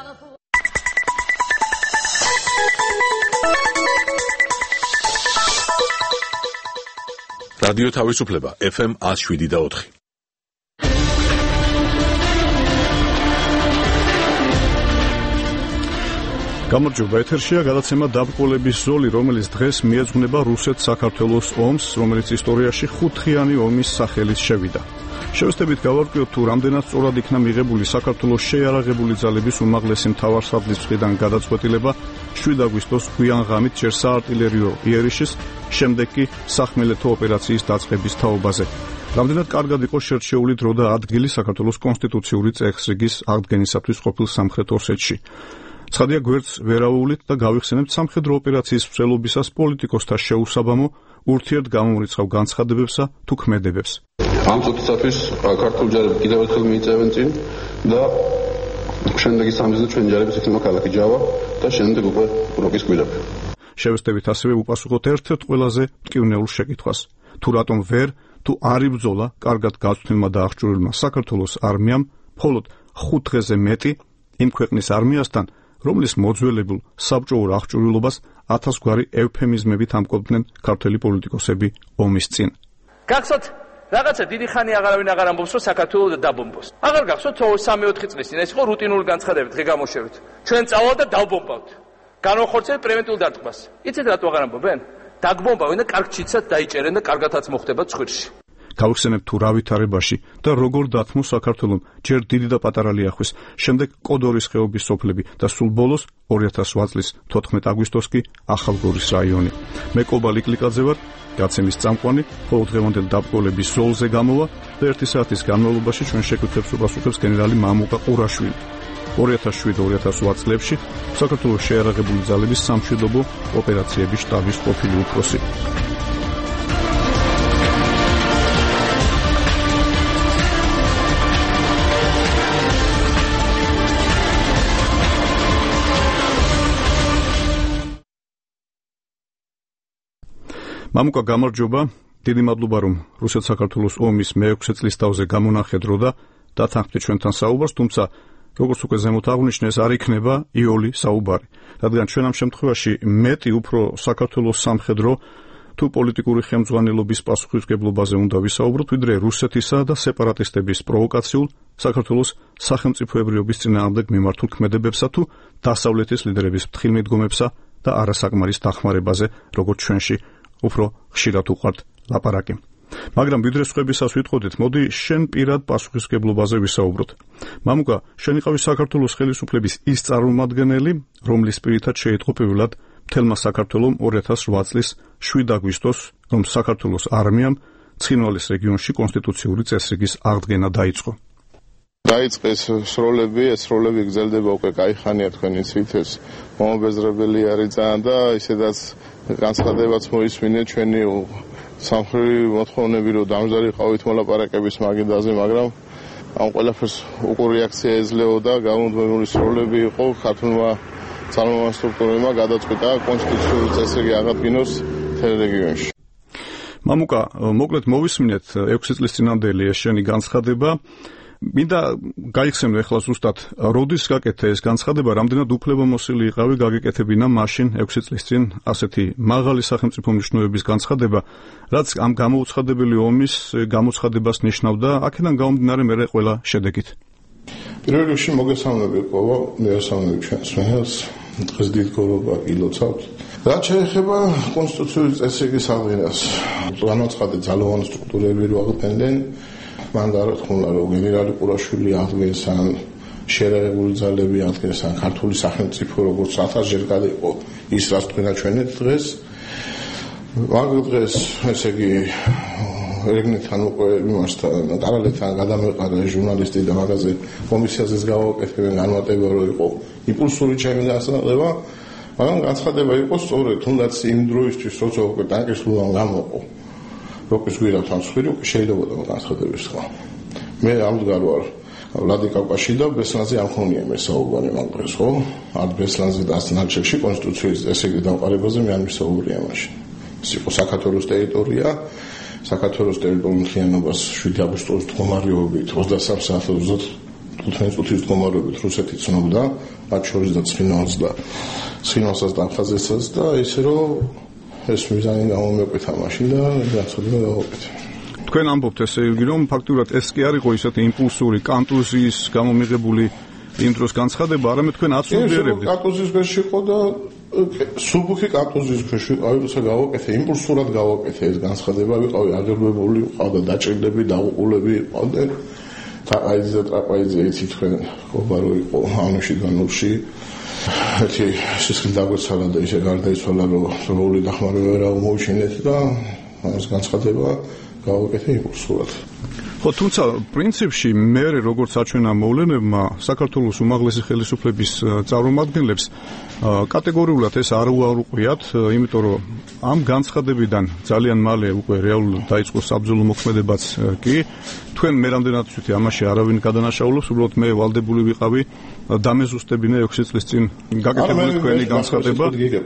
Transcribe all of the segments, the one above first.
რადიო თავისუფლება FM 107.4. გამარჯობა, ეთერშია გადაცემა დაბრკოლების ზოლი, რომელიც დღეს მიეძღვნება რუსეთ-საქართველოს ომს, რომელიც ისტორიაში ხუთხიანი ომის სახელით შევიდა. შევსწრებით გავარკვიოთ თუ რამდენად სწორად იქნა მიღებული საქართველოს შეიარაღებული ძალების უმაღლესი მთავარსარდლის მხრიდან გადაწყვეტილება 7 აგვისტოს გვიან ღამით ჯერ საარტილერიო იერიშის, შემდეგ კი სახმელეთო ოპერაციის დაწყების თაობაზე. რამდენად კარგად იყო შერჩეული დრო და ადგილი საქართველოს კონსტიტუციური წესრიგის აღდგენისათვის ყოფილ სამხრეთ ოსეთში. ცხადია გვერდს ვერაუვლით და გავიხსენებთ სამხედრო ოპერაციის მსვლელობისას პოლიტიკოსთა შეუსაბამო ურთიერთგამომრიცხავ განცხადებებსა თუ ქმედებებს. ამ წუთისათვის ქართული ჯარები კიდევ ერთხელ მიიწევენ წინ და შემდეგი სამიზნე ჩვენი ჯარების იქნება ქალაქი ჯავა და შემდეგ უკვე როკის გვირაბი. შევსწრებით ასევე უპასუხოთ ერთ-ერთ ყველაზე მტკივნეულ შეკითხვას. თუ რატომ თუ არ იბრძოლა კარგად გაცვლილმა და აღჭურვილმა საქართველოს არმიამ მხოლოდ 5 დღეზე მეტი იმ ქვეყნის არმიასთან, რომლის მოძველებულ საბჭოურ აღჭურვილობას 1000 გვარი ევფემიზმებით ამკობდნენ ქართველი პოლიტიკოსები ომის წინ. გახსოვთ, რაღაცა დიდი ხანი აღარავინ აღარ ამბობს, რომ საქართველოს დაბომბოს. აღარ გახსოვთ 3-4 წლის წინ ეს იყო რუტინული განცხადებები, დღე გამოშევით. ჩვენ წავალ და დავბომბავთ. განვახორციელებთ პრევენტიულ დარტყმას. იცით რატო აღარ ამბობენ? დაგბომბავენ და კარგ ჩიცად დაიჭერენ და კარგათაც მოხდება ცხვირში. გავხსენებთ თუ რა ვითარებაში და როგორ დათმო საქართველომ ჯერ დიდი და პატარა ლიახვის, შემდეგ კოდორის ხეობის სოფლები და სულ ბოლოს 2008 წლის 14 აგვისტოს კი ახალგორის რაიონი. მე კობალ იკლიკაძე ვარ, გაცემის წამყვანი, ხოლო დღევანდელ დაბრკოლების ზოლზე გამოვა და 1 საათის განმავლობაში ჩვენ შეკვეთებს უპასუხებს გენერალი მამუკა ყურაშვილი. 2007-2008 წლებში საქართველოს შეიარაღებული ძალების სამშვიდობო ოპერაციების შტაბის ყოფილი უფროსი. მამუკა, გამარჯობა. დიდი მადლობა, რომ რუსეთ-საქართველოს ომის მე-6 წლის თავზე გამონახე დრო და დათანხმდით ჩვენთან საუბარს, თუმცა როგორც უკვე ზემოთ აღვნიშნეს, არ იქნება იოლი საუბარი, რადგან ჩვენ ამ შემთხვევაში მეტი უფრო საქართველოს სამხედრო თუ პოლიტიკური ხელმძღვანელობის პასუხისმგებლობაზე უნდა ვისაუბროთ, ვიდრე რუსეთისა და სეპარატისტების პროვოკაციულ საქართველოს სახელმწიფოებრიობის წინააღმდეგ მიმართულ ქმედებებსა თუ დასავლეთის ლიდერების ფრთხილ-მიდგომებსა და არასაკმარის დახმარებაზე, როგორც ჩვენში უფრო ხშირად უყვართ ლაპარაკი. მაგრამ ვიდრე სხვებისას ვიტყოდით, მოდი შენ პირად პასუხისმგებლობაზე ვისაუბროთ. მამუკა, შენ იყავი საქართველოს ხელისუფლების ის წარმომადგენელი, რომლის პირითაც შეიტყო პირველად მთელმა საქართველომ 2008 წლის 7 აგვისტოს, რომ საქართველოს არმიამ ცხინვალის რეგიონში კონსტიტუციური წესრიგის აღდგენა დაიწყო. დაიწყეს სროლები, ეს სროლები გრძელდება უკვე კაი ხანია, თქვენ იცით, ეს მომაბეზრებელი არის ძალიან და ისედაც განცხადებაც მოისმინეთ ჩვენი სამხრივი მოთხოვნები, რომ დამზარი ყავით მოლაპარაკების მაგიდაზე, მაგრამ ამ ყველაფერს უყურ რეაქცია ეძლეოდა, გამომდმებული სროლები იყო, ქართულმა ძალოვან სტრუქტურებმა გადაწყვიტა კონსტიტუციური წესრიგი აღადგინოს მთელ რეგიონში. მამუკა, მოკლედ მოვისმინეთ 6 წლის წინანდელი ეს შენი განცხადება. მინდა გაიხსენო ახლა ზუსტად, როდის გაკეთე ეს განცხადება, რამდენად უფლებამოსილი იყავი გაგეკეთებინა მაშინ 6 წლის წინ ასეთი მაღალი სახელმწიფო მნიშვნელობის განცხადება, რაც ამ გამოუცხადებელი ომის გამოცხადებას ნიშნავდა, აქედან გამომდინარე მე ყველა შედეგით. პირველ რიგში მოგესალმები ყოლა, მეესალმები ჩვენს მეელს, დღეს დიდ გორობა გილოცავთ. რაც შეეხება კონსტიტუციური წესრიგის აღდგენას, განაცხადა ძალოვანი სტრუქტურები რო აღდგენდნენ, მან გარეთქულა რომ გენერალი ყურაშვილი აღდგენს ან შეიარაღებული ძალები აღდგენს ან ქართული სახელმწიფო როგორც 1000-ჯერ გადაიყო ის რაც თქვენა ჩვენეთ დღეს მაგ დღეს ესე იგი რეგნეთან უკვე იმასთან დარალეთთან გადამეყარა ჟურნალისტი და მაგაზე კომისიაზეც გავაკეთებენ განმარტება რომ იყო იმპულსური ჩემი დასწრება მაგრამ განცხადება იყო სწორედ თუნდაც იმ დროისთვის როცა უკვე დაკისრულად გამოყო როკის გვირაბთან ცხვირი შეიძლება და განცხადების სხვა. მე ამდგარ ვარ ვლადიკავკაში და ბესლანზე არ ხონია მე საუბარი მაგ დღეს, ხო? არ ბესლანზე და ასნალჩევში კონსტიტუციის წესრიგი დამყარებაზე მე არ მისაუბრია მაშინ. ეს იყო საქართველოს ტერიტორია, საქართველოს ტერიტორიულ მთლიანობას 7 აგვისტოს მდგომარეობით 23 საათზე 15 წუთის მდგომარეობით რუსეთი ცნობდა, მათ შორის და ცხინვალსაც და აფხაზეთსაც და ისე რომ ეს მიზანი გამომეკვეთა მაშინ და გაცოდება გავაკეთე. თქვენ ამბობთ ესე იგი რომ ფაქტურად ეს კი არ იყო ისეთი იმპულსური კონტუზიის გამომიღებული იმ დროს განცხადება, არამედ თქვენ აცნობიერებდით. კონტუზიის ქვეშ იყო და სუბუქი კონტუზიის ქვეშ ვიყავი, როცა გავაკეთე, იმპულსურად გავაკეთე ეს განცხადება, ვიყავი აღებებული, ყავდა დაჭრილები, დაუყულები, ყავდნენ თაყაიძე და ტრაპაიძე იცით თქვენ ყობარო იყო ავნუში განუში. ერთი სისხლი დაგვეცალა და ისე გარდაიცვალა, რომ როლი დახმარება ვერ აღმოუჩინეთ და ეს განცხადება გავაკეთე იმპულსურად. ხო, თუმცა პრინციპში მე როგორც საჩვენა მოვლენებმა საქართველოს უმაღლესი ხელისუფლების წარმომადგენლებს კატეგორიულად ეს არ უარყვიათ, იმიტომ რომ ამ განცხადებიდან ძალიან მალე უკვე რეალურად დაიწყო საბრძოლო მოქმედებაც კი. თქვენ მე რამდენად ვთქვით, ამაში αრავინ გადანაშაულობს, უბრალოდ მე ვალდებული ვიყავი დამეზუსტებინა 6 წლის წინ გაკეთებული თქვენი განცხადება.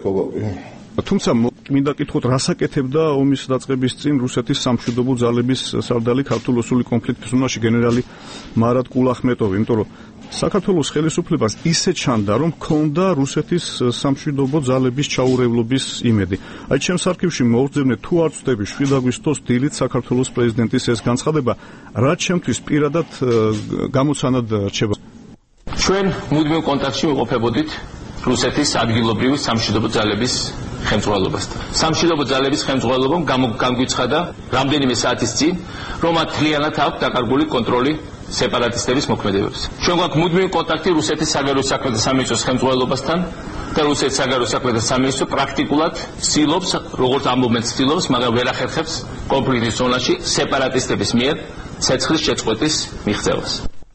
თუმცა მინდა კითხოთ, რას აკეთებდა ომის დაწყების წინ რუსეთის სამშვიდობო ძალების სარდალი ქართულ-რუსული კონფლიქტის უნარში გენერალი მარად კულახმეტოვი, იმიტომ რომ საქართველოს ხელისუფლებას ისე ჩანდა, რომ ჰქონდა რუსეთის სამშვიდობო ძალების ჩაურევლობის იმედი. აი, ჩემს არქივში მოვძებნე, თუ არ ვწდები 7 აგვისტოს დილით საქართველოს პრეზიდენტის ეს განცხადება, რაც ჩემთვის პირადად გამოცანად რჩება. ჩვენ მუდმივ კონტაქტში ვიყოფებოდით რუსეთის ადგილობრივი სამშვიდობო ძალების ხელმძღვანელობასთან. სამშვიდობო ძალების ხელმძღვანელობამ განგვიცხადა რამდენიმე საათის წინ, რომ მათ მთლიანად აქვს დაკარგული კონტროლი სეპარატისტების მოქმედებებზე. ჩვენ გვაქვს მუდმივი კონტაქტი რუსეთის საგარეო საქმეთა სამინისტროს ხელმძღვანელობასთან და რუსეთის საგარეო საქმეთა სამინისტრო პრაქტიკულად ცდილობს, როგორც ამბობენ ცდილობს, მაგრამ ვერ ახერხებს კონფლიქტის ზონაში სეპარატისტების მიერ ცეცხლის შეწყვეტის მიღწევას.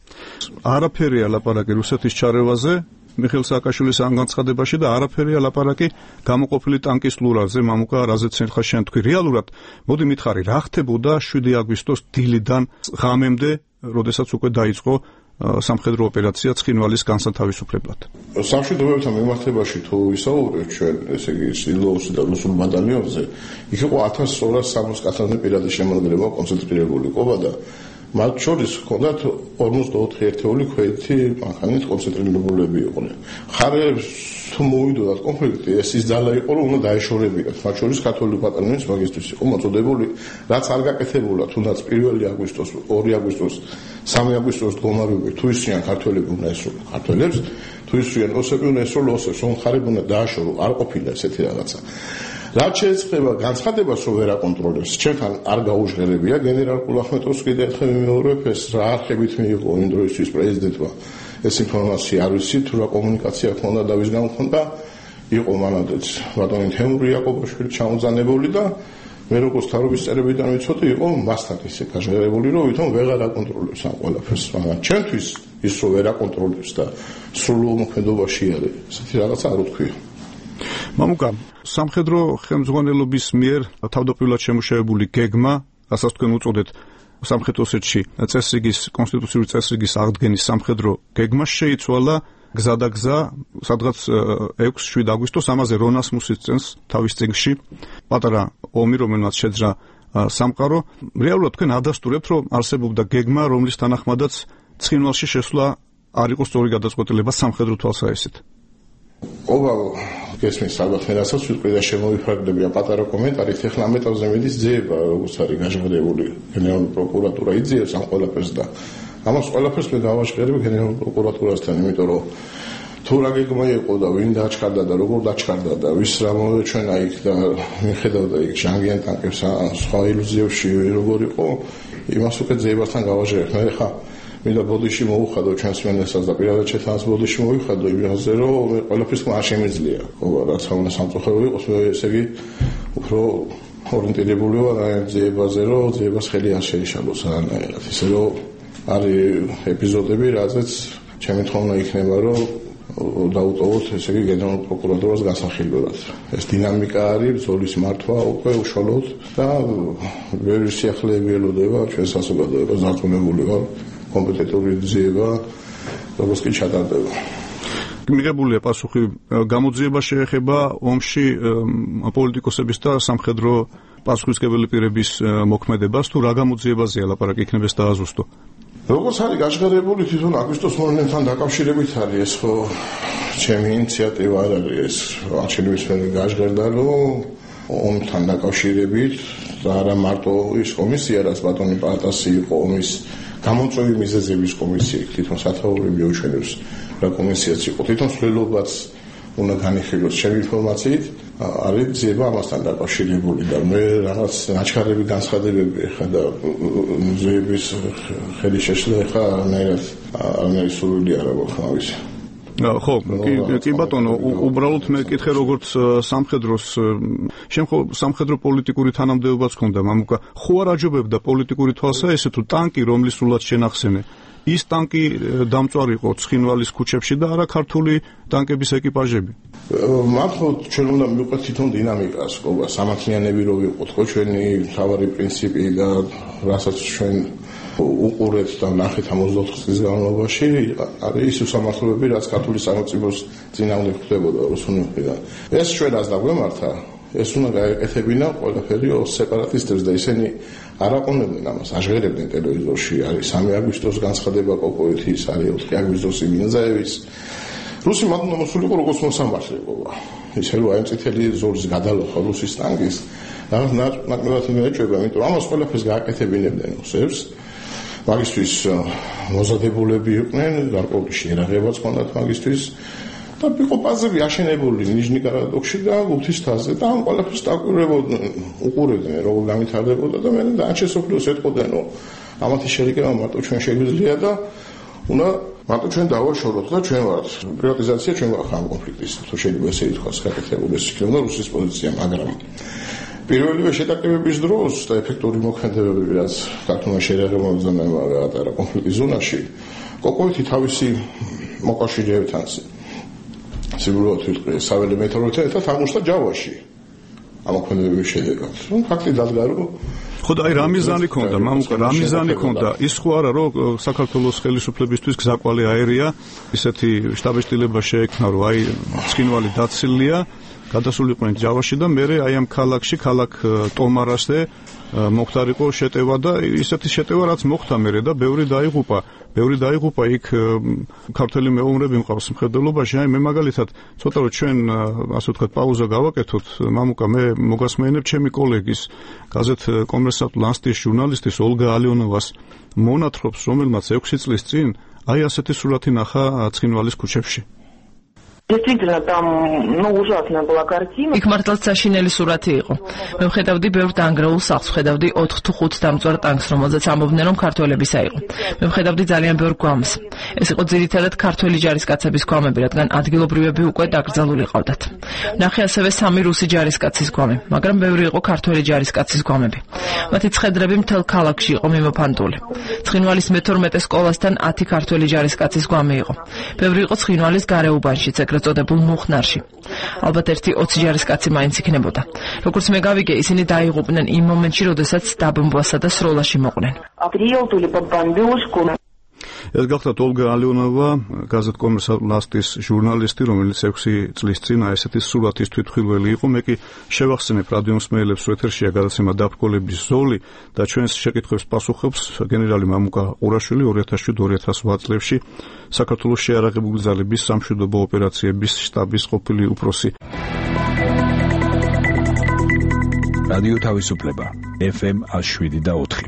არაფერი ალაპარაკი რუსეთის ჩარევაზე მიხეილ სააკაშვილის ამ განცხადებაში და არაფერია ლაპარაკი გამოყოფილი ტანკის ლურაზე, მამუკა, რაზეც ერთხელ შენ თქვი. რეალურად, მოდი მითხარი, რა ხდებოდა 7 აგვისტოს დილიდან ღამემდე, როდესაც უკვე დაიწყო სამხედრო ოპერაცია ცხინვალის განსათავისუფლებლად? სამშვიდობოებთან მიმართებაში თუ ვისაუბრებთ ჩვენ, ესე იგი სილოუს და რუსულ ბატალიონზე, იქ იყო 1260 კაცამდე პირადი შემოქმედება კონცენტრირებული ყოფა და მათ შორის ჰქონდათ 44 ერთეული ქვეითი მანქანით კონცენტრირებულები იყვნენ. ხარებს თუ მოვიდოდათ კონფლიქტი, ეს ის ძალა იყო, რომ უნდა დაეშორებინათ. მათ შორის ქართული ბატალიონის მაგისტრის იყო მოწოდებული, რაც არ გაკეთებულა, თუნდაც 1 აგვისტოს, 2 აგვისტოს, 3 აგვისტოს მდგომარეობით, თუ ისრიან ქართველები უნდა ესრულონ ქართველებს, თუ ისრიან ოსები უნდა ესრულონ ოსებს, რომ ხარები უნდა დააშორონ, არ ყოფილა ესეთი რაღაცა. რაც შეეცდება განცხადებას, რომ ვერ აკონტროლებს, ჩემთან არ გაუჟღერებია გენერალ კულახმეტოვს კიდე ერთხელ მიმეორებ, ეს რა არხებით მიიღო იმ დროისთვის პრეზიდენტმა ეს ინფორმაცია, არ ვიცი თუ რა კომუნიკაცია ჰქონდა და ვის გამქონდა, იყო მანამდეც ბატონი თემური იაკობაშვილი ჩამოძანებული და მე როგორც თავრობის წერებიდან ვიცოდი, იყო მასთან ისე გაჟღერებული, რომ ვითომ ვეღარ აკონტროლებს ამ ყველაფერს, მაგრამ ჩემთვის ის რომ ვერ აკონტროლებს და სრულ მოქმედებაში არის, ესეთი რაღაცა არ ვთქვია. მამუკა, სამხედრო ხელმძღვანელობის მიერ თავდაპირველად შემუშავებული გეგმა, რასაც თქვენ უწოდეთ სამხედრო ოსეთში წესრიგის, კონსტიტუციური წესრიგის აღდგენის სამხედრო გეგმა შეიცვალა გზადაგზა, სადღაც 6-7 აგვისტოს, ამაზე რონას მუსიცენს თავის წიგნში, პატარა ომი, რომელმაც შეძრა სამყარო. რეალურად თქვენ ადასტურებთ, რომ არსებობდა გეგმა, რომლის თანახმადაც ცხინვალში შესვლა არ იყო სწორი გადაწყვეტილება სამხედრო თვალსაჩინით. ყოველ გესმის ალბათ მე რასაც ვიტყვი და შემოვიფარგლებია პატარა კომენტარით, ეხლა ამეტავზე მიდის ძიება, როგორც არის გაჟღერებული გენერალური პროკურატურა იძიებს ამ ყველაფერს და ამას ყველაფერს მე გავაჟღერებ გენერალურ პროკურატურასთან, იმიტომ რომ თუ რა გეგმა იყო და ვინ დაჩქარდა და როგორ დაჩქარდა და ვის რა მოვეჩვენა იქ და მიხედავდა იქ ჟანგიან ტანკებს სხვა ილუზიებში როგორ იყო, იმას უკვე ძიებასთან გავაჟღერებ. მე ხა მინდა ბოდიში მოუხადო ჩვენს მენესაც და პირადად ჩეთანს ბოდიში მოიხადო იმაზე, რომ ყველაფერს არ შემიძლია. ხო, რაც უნდა სამწუხარო იყოს, ესე იგი უფრო ორიენტირებული ვარ აი ძიებაზე, რომ ძიებას ხელი არ შეიშალოს არანაირად. ისე რომ არის ეპიზოდები, რაზეც ჩემი თხოვნა იქნება, რომ დაუტოვოთ ესე იგი გენერალურ პროკურატურას განსახილველად. ეს დინამიკა არის, ბრძოლის მართვა უკვე უშუალოდ და ბევრი სიახლეები ელოდება ჩვენ საზოგადოებას, დარწმუნებული ვარ, კომპეტენტური ძიება, როგორც კი ჩატარდება. მიღებულია პასუხი, გამოძიება შეეხება ომში პოლიტიკოსების და სამხედრო პასუხისმგებელი პირების მოქმედებას, თუ რა გამოძიებაზეა ლაპარაკი იქნება ეს დააზუსტო. როგორც არის გაჟღერებული თვითონ აგვისტოს მონუმენტთან დაკავშირებით არის ეს ხო ჩემი ინიციატივა არ არის ეს არჩევნების მერე გაჟღერდა რომ ომთან დაკავშირებით და არა მარტო ის კომისია რაც ბატონი პატასი იყო ომის გამოწვევი მიზეზების კომისია თვითონ სათაურები უჩვენებს რა კომისიაც იყო თვითონ ცვლილობაც უნდა განიხილოს ჩემი ინფორმაციით არის ძიება ამასთან დაკავშირებული და მე რაღაც ნაჩქარები განცხადებები ხა და მუზეების ხელი შეშლა ხა არანაირი სურვილი არ აქვს ამის ხო, კი ბატონო, უბრალოდ მე კითხე როგორც სამხედროს სამხედრო პოლიტიკური თანამდებობაც ქონდა, მამუკა, ხო არ აჯობებდა პოლიტიკური თვალსა ესე თუ ტანკი რომლის სულად შენახსენე ის ტანკი დამწვარი იყო ცხინვალის ქუჩებში და არა ქართული ტანკების ეკიპაჟები. მართლა ჩვენ უნდა მივყვეთ თვითონ დინამიკას, ყობა სამართლიანები რო ვიყოთ, ხო ჩვენი მთავარი პრინციპი და რასაც ჩვენ უყურეთ და ნახეთ 64 წლის განმავლობაში არის ის უსამართლობები, რაც ქართული სახელმწიფოს წინააღმდეგ ხდებოდა რუსულიდან. ეს ჩვენ რას დაგვემართა? ეს უნდა გაეკეთებინა ყველაფერი სეპარატისტებს და ისინი არ აყონებდნენ ამას, აჟღერებდნენ ტელევიზორში, არის 3 აგვისტოს განცხადება კოკოეთის, არის 4 აგვისტოსი მინზაევის. რუსი მათმა მოსულიყო როგორც მოსამართლე ყოლა. ისე რომ აი წითელი ზოლის გადალოხა რუსის ტანგის, რაღაც ნაკლებად მეეჭვება, იმიტომ ამას ყველაფერს გააკეთებინებდნენ რუსებს. მაგისტვის მოზადებულები იყვნენ, გარკვეული შეერაღებაც ჰქონდათ მაგისტვის და იყო პაზები აშენებული ნიჟნი-კარადოქში და გუთისთაზე და ამ ყველაფერს დაკვირვებოდნენ, უყურებდნენ როგორ გამithარდებოდა და მე დაანჩე სოფლიოს ეთყოდნენ, რომ ამათი შერიგება მარტო ჩვენ შეგვიძლია და უნდა მარტო ჩვენ დავაშოროთ და ჩვენ ვართ პრივატიზაცია ჩვენ ვართ ამ კონფლიქტის თუ შეიძლება ესე ითქვას გაკეთებული ეს იქნება რუსეთის პოზიცია, მაგრამ პირველივე შეტაკებების დროს და ეფექტური მოქმედებები რაც ქართულმა შეერაღებულმა გაატარა კონფლიქტის ზონაში კოკოეთი თავისი მოკავშირეებთან სიგურულად ვიტყვი საველე მეთოროთა ერთად აღმოჩნდა ჯავაში ამ მოქმედებების შედეგად. ფაქტი დადგა რომ ხო და აი რა მიზანი ქონდა, მამუკა, რა მიზანი ქონდა? ის ხო არა რომ საქართველოს ხელისუფლებისთვის გზაკვალი აერია, ისეთი შტაბ-შტილება შეექმნა რომ აი ცხინვალი დაცილია გადასულიყვნენ ჯავაში და მე აი ამ ქალაქში, ქალაქ ტომარასზე მოხდარიყო შეტევა და ისეთი შეტევა რაც მოხდა მე და ბევრი დაიღუპა იქ ქართველი მეომრები მყავს მხედველობაში. აი მე მაგალითად ცოტა რომ ჩვენ ასე ვთქვათ პაუზა გავაკეთოთ, მამუკა, მე მოგასმენებ ჩემი კოლეგის გაზეთ კომერსანტ ლანსტის ჟურნალისტის ოლგა ალიონოვას მონათხრობს, რომელმაც 6 წლის წინ აი ასეთი სურათი ნახა ცხინვალის ქუჩებში. Действительно, там, ужасная была картина. იქ მართლაც საშინელი სურათი იყო. მე ვხედავდი ბევრ დაანგრეულ სახლს, ვხედავდი 4 თუ 5 დამწვარ ტანკს, რომელზეც ამბობდნენ, რომ ქართველებისა იყო. მე ვხედავდი ძალიან ბევრ გვამს. ეს იყო ძირითადად ქართველი ჯარისკაცების გვამები, რადგან ადგილობრივები უკვე დაკრძალული ყავდათ. ნახე ასევე 3 რუსი ჯარისკაცის გვამი, მაგრამ ბევრი იყო ქართველი ჯარისკაცის გვამები. მათი ცხედრები მთელ ქალაქში იყო მიმოფანტული. ცხინვალის მე-12 სკოლასთან 10 ქართველი ჯარისკაცის გვამი იყო. ბევრი იყო ცხინვალის გარეუბანშიც, ეგრეთ წოდებულ მუხნარში. ალბათ ერთი 20 ჯარისკაცი მაინც იქნებოდა. როგორც მე გავიგე, ისინი დაიღუპნენ იმ მომენტში, როდესაც დაბომბვასა და სროლაში მოყვნენ. ეს გახლავთ ოლგა ალიონოვა, გაზეთ კომერსანტის ჟურნალისტი, რომელიც 6 წლის წინ ესეთი სურათის თვითმხილველი იყო. მე კი შევახსენებ რადიო მსმენელებს, რომ ეთერშია გადაცემა დაბრძოლების ზოლი და ჩვენს შეკითხვებს პასუხობს გენერალი მამუკა ყურაშვილი 2007-2008 წლებში საქართველოს შეიარაღებული ძალების სამშვიდობო ოპერაციების შტაბის ყოფილი უფროსი. რადიო თავისუფლება FM 107.4.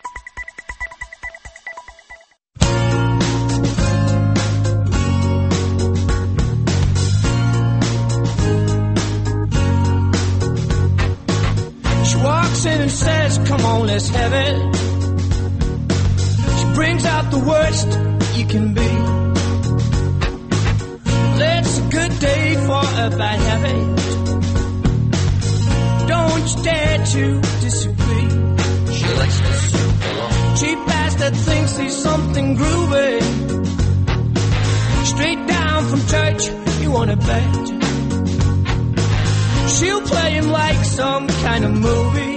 And says, come on, let's have it. She brings out the worst you can be. It's a good day for a bad habit. Don't you dare to disagree. She likes to sing along. Cheap bastard thinks he's something groovy. Straight down from church, you wanna bet. She'll play him like some kind of movie.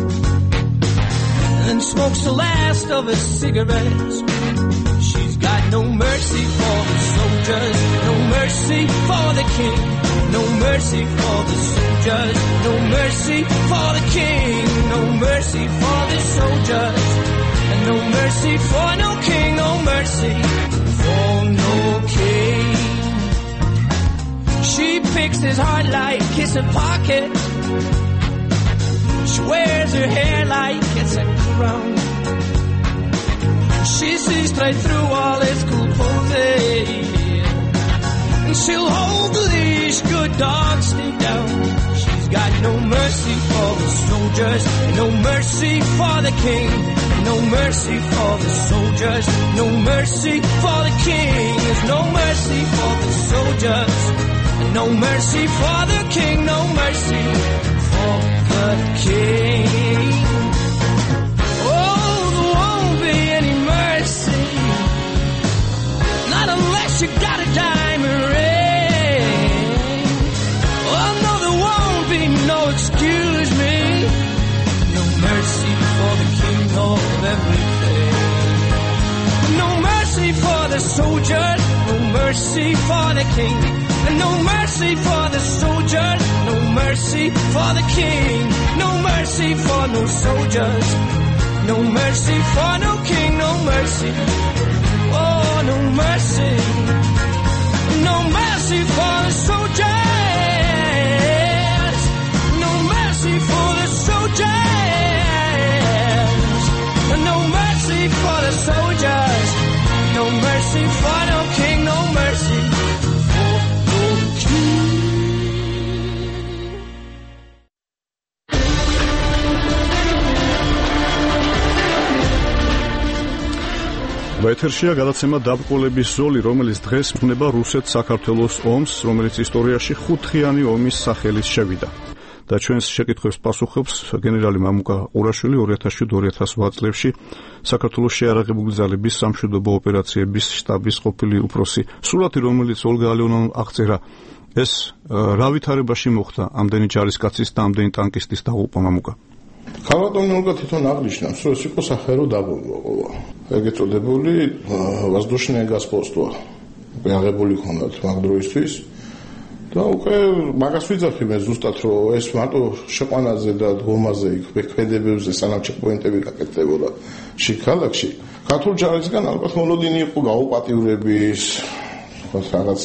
And smokes the last of his cigarettes. She's got no mercy for the soldiers, no mercy for the king, no mercy for the soldiers, no mercy for the king, no mercy for the soldiers. and no mercy for no king, no mercy for no king. She picks his heart like it's a pocket. She wears her hair like it's a crown. She sees straight through all his cool poses, and she'll hold the leash, good dogs stay down. She's got no mercy for the soldiers, no mercy for the king, no mercy for the soldiers, no mercy for the king. There's no mercy for the soldiers, no mercy for the king, no mercy for the king. Oh, there won't be any mercy, not unless you got a diamond ring. Oh no, there won't be no excuse me, no mercy for the king of everything. No mercy for the soldiers, no mercy for the king. No mercy for the soldiers, no mercy for the king. No mercy for no soldiers, no mercy for no king, no mercy. Oh, no mercy, no mercy for the soldiers, no mercy for the soldiers, no mercy for the soldiers, no mercy for no king, no mercy. ეთერშია გადაცემა დაბრკოლების ზოლი, რომელიც დღეს ხდება რუსეთ-საქართველოს ომს, რომელიც ისტორიაში ხუთხიანი ომის სახელით შევიდა. და ჩვენს შეკითხვებს პასუხობს გენერალი მამუკა ყურაშვილი 2007-2008 წლებში საქართველოს შეიარაღებული ძალების სამშვიდობო ოპერაციების შტაბის ყოფილი უფროსი. სურათი, რომელიც ოლგა ალეონოვამ აღწერა, ეს რა ვითარებაში მოხდა ამდენი ჯარისკაცის და ამდენი ტანკისტის დაღუპვა, მამუკა? ქალბატონი ოლგა თვითონ აღნიშნავს, რომ ეს იყო სახერო დაბომბვა ყოლა. ეგ ეწოდებული воздушная господство. აღებული ქონდათ მაგ დროისთვის. და უკვე მაგას ვიძახი მე ზუსტად, რომ ეს მარტო შეყვანაზე და დგომაზე იქ ქმედებებზე სანამ ჩეკპოინტები გაკეთდებოდა შიგ ქალაქში. ქართულ ჯარისგან ალბათ მოლოდინი იყო გაუპატიურების, რაღაც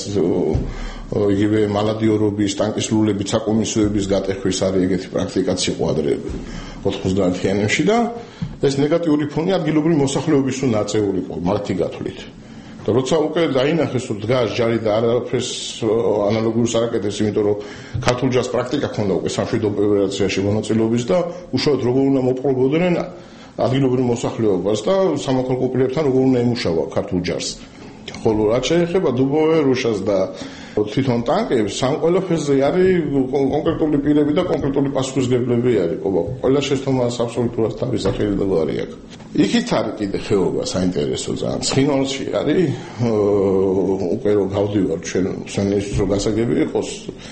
იგივე მალადიორობის, ტანკისლულების, საკომისოების გატეხვის არის ეგეთი პრაქტიკაც იყო ადრე 90-იანებში და ეს ნეგატიური ფონი ადგილობრივი მოსახლეობის ნაწეული იყო მათი გათვლით. და როცა უკვე დაინახეს, რომ დგას ჯარი და არაფერს ანალოგურს არ აკეთებს, იმიტომ რომ ქართულ ჯარს პრაქტიკა ჰქონდა უკვე სამშვიდობო ოპერაციაში მონაწილეობის და უშუალოდ როგორ უნდა მოპყრობოდნენ ადგილობრივ მოსახლეობას და სამოქალაქო პირებთან როგორ უნდა ემუშავა ქართულ ჯარს. ხოლო რაც შეეხება დუბოვერუშას და თვითონ ტანკებს, სამ ყველაფერზე არის კონკრეტული პირები და კონკრეტული პასუხისმგებლები არის. ყველა შეცდომას აბსოლუტურად თავის სახელი და გვარი აქვს. იქით არის კიდე ხეობა საინტერესო ძალიან. ცხინვალში არის უკვე რომ გავდივარ ჩვენ სენეისის რო გასაგები იყოს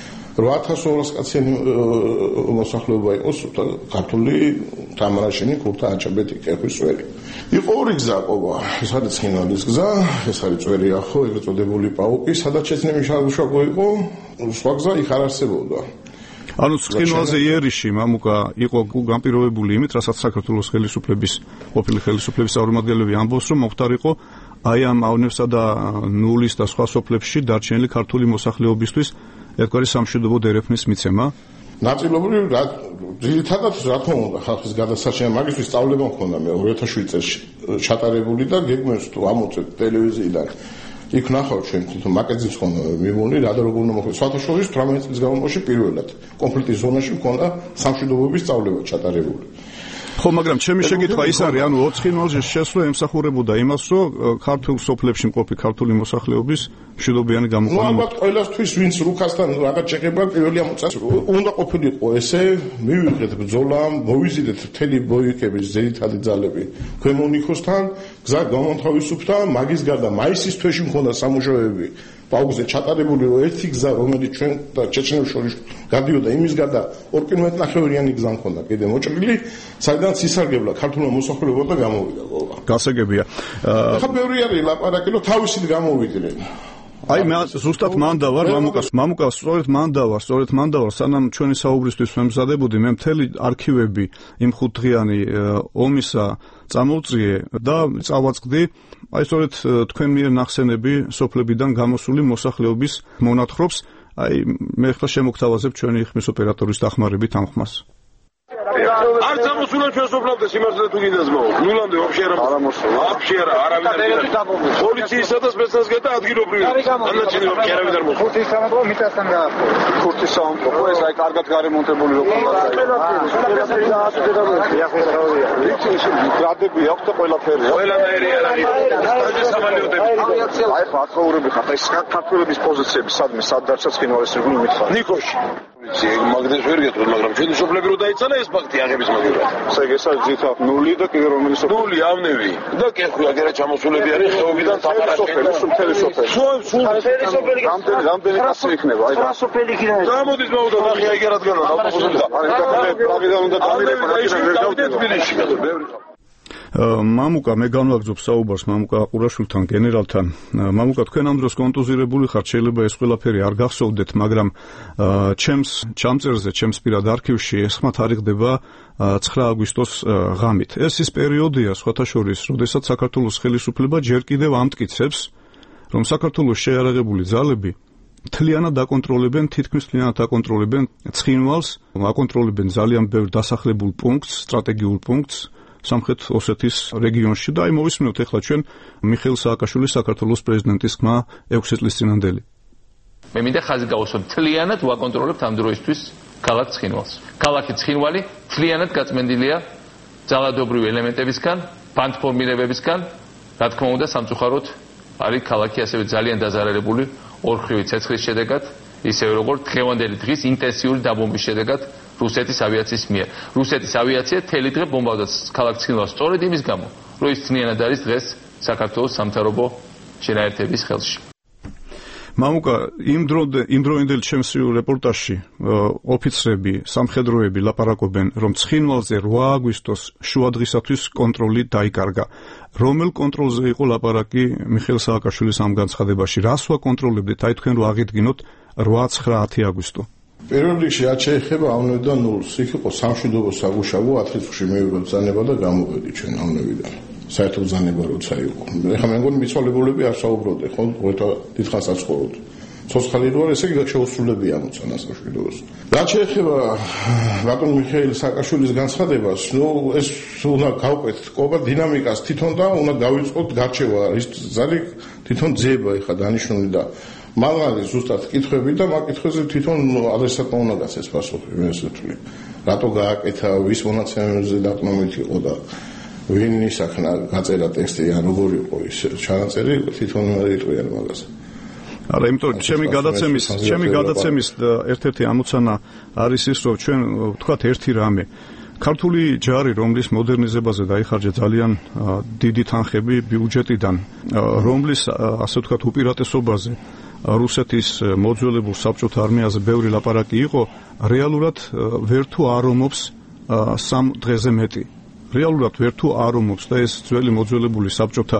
8200 კაციანი მოსახლეობა იყოს ქართული თამარაშენი, ქურთა, აჭაბეთი, კეხვისვერი. იყო ორი გზა ყოვა. ეს არის ცხინვალის გზა, ეს არის წვერიახო, ეგრეთ წოდებული პაუკი, სადაც ეცნები შავშავო იყო, სხვა გზა იქ არ არსებობდა. ანუ ცხინვალზე იერიში მამუკა იყო განპირობებული იმით, რასაც საქართველოს ხელისუფლების ყოფილი ხელისუფლების წარმომადგენლები ამბობს, რომ მოხდარიყო აი ამ ავნებსა და ნულის და სხვა სოფლებში დარჩენილი ქართული მოსახლეობისთვის ერთგვარი სამშვიდობო დერეფნის მიცემა. ნაწილობრივ ძირითადად რა თქმა უნდა ხალხის გადასარჩენა მაგისთვის სწავლება მქონდა მე 2007 წელს ჩატარებული და გეგმებს თუ ამოწევთ ტელევიზიიდან იქ ნახავ ჩვენ თვითონ მაკეტზეც ხონდა მივონი რა და როგორ უნდა მოხდეს სვათაშორის 18 წლის განმავლობაში პირველად კონფლიქტის ზონაში მქონდა სამშვიდობოების სწავლება ჩატარებული. ხო, მაგრამ ჩემი შეკითხვა ის არის, ანუ 4 ცხინვალში შესვლა ემსახურებოდა იმას, რომ ქართულ სოფლებში მყოფი ქართული მოსახლეობის მშვიდობიანი გამოყვანა. ალბათ ყველასთვის ვინც რუქასთან რაღაც შეხება პირველი ამოწას უნდა ყოფილიყო ესე, მივიღეთ ბრძოლა, მოვიზიდეთ მთელი ბოიკების ძირითადი ძალები ქვემო ნიქოსთან, გზა გამონთავისუფლდა, მაგის გარდა მაისის თვეში მქონდა სამუშაოები პაუზე ჩატარებული ერთი გზა, რომელიც ჩვენ და ჩეჩნებს შორის გადიოდა, იმის გარდა 2 კილომეტრიანი გზა მქონდა კიდე მოჭრილი, საიდანაც ისარგებლა ქართულმა მოსახლეობამ და გამოვიდა ყოლა. გასაგებია. ახლა ბევრი არის ლაპარაკი, რომ თავისით გამოვიდნენ. აი მე ზუსტად მან დავარ მამუკა სწორედ მან დავარ სანამ ჩვენი საუბრისთვის ვემზადებოდი მე მთელი არქივები იმ 5 დღიანი ომისა წამოვწიე და წავაწყდი აი სწორედ თქვენ მიერ ნახსენები სოფლებიდან გამოსული მოსახლეობის მონათხრობს აი მე ხლა შემოგთავაზებ ჩვენი ხმის ოპერატორის დახმარებით ამ ხმას არც ამოსულა ჩვენს ოფლავდეს იმასზე თუ გინდა ზმაო ნულამდე вообще არა მოსულა вообще არავინ არ არის პოლიციისა და სპეცნაზგა და ადგილობრივი ანაჩინი вообще არავინ არ მოსულა ხუთი სამამულო მიწასთან გაახო ხუთი სამამულო ეს აი კარგად გარემონტებული რო გრადები აქვს და ყველაფერი არის სტაჟი სამალიოდები აი ხო აკაურები ხართ ეს ქართველების პოზიციები სადმე სად დარჩა ცხინვალის რეგული მითხარ ნიკოში მაგდეს ვერ გეტყვით მაგრამ ჩვენი სოფლები რო დაიცალა ეს ფაქტი აღების მაგივრად სეგესა ძითა 0 და კიდე რომელი სოფელი 0 ავნევი და კეხვი აგერა ჩამოსულები არის ხეობიდან საფარაშენდა სოფელი სოფელი რამდენი კაცი იქნება აი რა სოფელი იქნება გამოდის მოუდა ნახე აი რადგანა ავტობუსი და აი პრაგიდან უნდა დამირეკო რა გავდეთ თბილისში ბევრი მამუკა მე განვაგრძობ საუბარს მამუკა აყურაშვილთან გენერალთან მამუკა თქვენ ამ დროს კონტუზირებული ხართ შეიძლება ეს ყველაფერი არ გახსოვდეთ მაგრამ ჩემს ჩამწერზე ჩემს პირად არქივში ეს ხმა თარიღდება 9 აგვისტოს ღამით ეს ის პერიოდია სხვათა შორის როდესაც საქართველოს ხელისუფლება ჯერ კიდევ ამტკიცებს რომ საქართველოს შეიარაღებული ძალები თლიანად აკონტროლებენ თითქმის თლიანად აკონტროლებენ ცხინვალს აკონტროლებენ ძალიან ბევრ დასახლებულ პუნქტს სტრატეგიულ პუნქტს სამხრეთ ოსეთის რეგიონში და აი მოვისმინოთ ახლა ჩვენ მიხეილ სააკაშვილის საქართველოს პრეზიდენტის ხმა 6 წლის წინანდელი. მე მინდა ხაზი გავუსვათ თლიანად ვაკონტროლებთ ამ დროისთვის ქალაქ ცხინვალს. ქალაქი ცხინვალი თლიანად გაწმენდილია ძალადობრივი ელემენტებისგან, ბანდფორმირებებისგან, რა თქმა უნდა სამწუხაროდ არის ქალაქი ასევე ძალიან დაზარალებული ორხრივი ცეცხლის შედეგად, ისევე როგორც დღევანდელი დღის ინტენსიური დაბომბვის შედეგად რუსეთის ავიაციის მიერ. რუსეთის ავიაცია თელი დღე ბომბავდა ქალაქ ცხინვალს სწორედ იმის გამო, რომ ის თლიანად არის დღეს საქართველოს სამთავრობო შენაერთების ხელში. მამუკა იმ დროინდელ ჩემს რეპორტაჟში ოფიცრები, სამხედროები ლაპარაკობენ, რომ ცხინვალზე 8 აგვისტოს შუადღისათვის კონტროლი დაიკარგა. რომელ კონტროლზე იყო ლაპარაკი მიხეილ სააკაშვილის ამ განცხადებაში? რას ვაკონტროლებდით? აი თქვენ რო აღიდგინოთ 8-9-10 აგვისტო. პირველ რიგში რაც შეეხება ავნევიდან 0-ს, იქ იყო სამშვიდობო საგუშაგო 10 რიცხვში მივიღო ბრძანება და გამოვედი ჩვენ ავნევიდან. საერთო ბრძანება როცა იყო. ეხლა მე მგონი მიცვალებულები არ საუბრობდი, ხო? ღოთა დიდხანს აცხოვრობთ. ცოცხალი რო არის, ესე იგი შეუსრულები ამოცანა სამშვიდობოს. რაც შეეხება ბატონ მიხეილ სააკაშვილის განცხადებას, ეს უნდა გავყვეთ ყობა დინამიკას თვითონ და უნდა გავიწყოთ გარჩევა ის ზარი თვითონ ძება ეხლა დანიშნული და მან არის ზუსტად კითხვები და მაგ კითხვებზე თვითონ ადრესატმა უნდა გაცეს პასუხი მე ესე ვთვლი. რატო გააკეთა, ვის მონაცემებზე დაყრდნობით იყო და ვინ ისახნა გაწერა ტექსტი ან როგორ იყო ის ჩანაწერი თვითონ იტყვიან მაგას. არა, იმიტომ ჩემი გადაცემის ერთ-ერთი ამოცანა არის ის, რომ ჩვენ ვთქვათ ერთი რამე. ქართული ჯარი, რომლის მოდერნიზებაზე დაიხარჯა ძალიან დიდი თანხები ბიუჯეტიდან, რომლის ასე ვთქვათ უპირატესობაზე რუსეთის მოძველებულ საბჭოთა არმიაზე ბევრი ლაპარაკი იყო, რეალურად ვერ თუ არ ომობს 3 დღეზე მეტი. რეალურად ვერ თუ არ ომობს და ეს ძველი მოძველებული საბჭოთა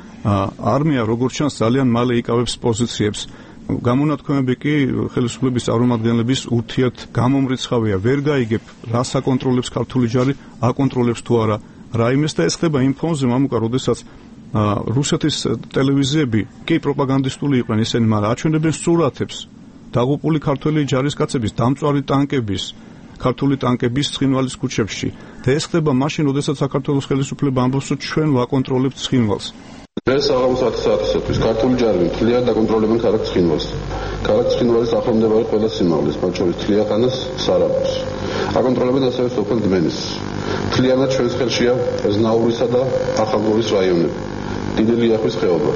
არმია როგორც ჩანს ძალიან მალე იკავებს პოზიციებს. გამონათქვამები კი ხელისუფლების წარმომადგენლების ურთიერთ გამომრიცხავია, ვერ გაიგებ რას აკონტროლებს ქართული ჯარი, აკონტროლებს თუ არა რაიმეს და ეს ხდება იმ ფონზე მამუკა, როდესაც რუსეთის ტელევიზიები კი პროპაგანდისტული იყვნენ ისინი, მაგრამ აჩვენებენ სურათებს დაღუპული ქართველი ჯარისკაცების, დამწვარი ტანკების, ქართული ტანკების ცხინვალის ქუჩებში და ეს ხდება მაშინ, როდესაც საქართველოს ხელისუფლება ამბობს, რომ ჩვენ ვაკონტროლებთ ცხინვალს. ეს საღამოს 10 საათისათვის ქართული ჯარები მთლიანად აკონტროლებენ ქალაქ ცხინვალს. ქალაქ ცხინვალის ახლომდებარე ყველა სიმაღლეს, მათ შორის თლიანხანას, სარაბოს. აკონტროლებენ ასევე სოფელ დმენის. მთლიანად ჩვენს ხელშია ზნაურისა და ახალგორის რაიონები. დიდი ლიახვის ხეობა.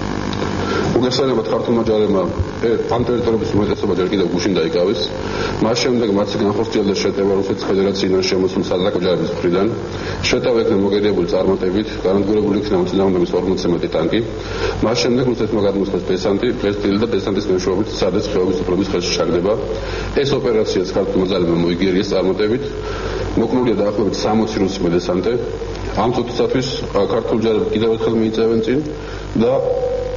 უგესალმებათ ქართულმა ჯარებმა ამ ტერიტორიების უმეტესობა ჯერ კიდევ გუშინ დაიკავეს. მას შემდეგ მათი განხორციელდა შეტევა რუსეთის ფედერაციიდან შემოსულ სადრაკო ჯარების მხრიდან. შეტევა იქნა მოგერიებული წარმატებით, გარანტირებული იქნა მოწინააღმდეგობის 40 მეტი ტანკი. მას შემდეგ რუსეთმა გადმოსცეს დესანტი, დღესდღეობით და დესანტის მეშვეობით სადეს ხეობის უფლების ხელში ჩაგდება. ეს ოპერაციაც ქართულმა ძალებმა მოიგერიეს წარმატებით. მოკლულია დაახლოებით 60 რუსი დესანტე. ამ წუთისათვის ქართული ჯარები კიდევ ერთხელ მიიწევენ წინ და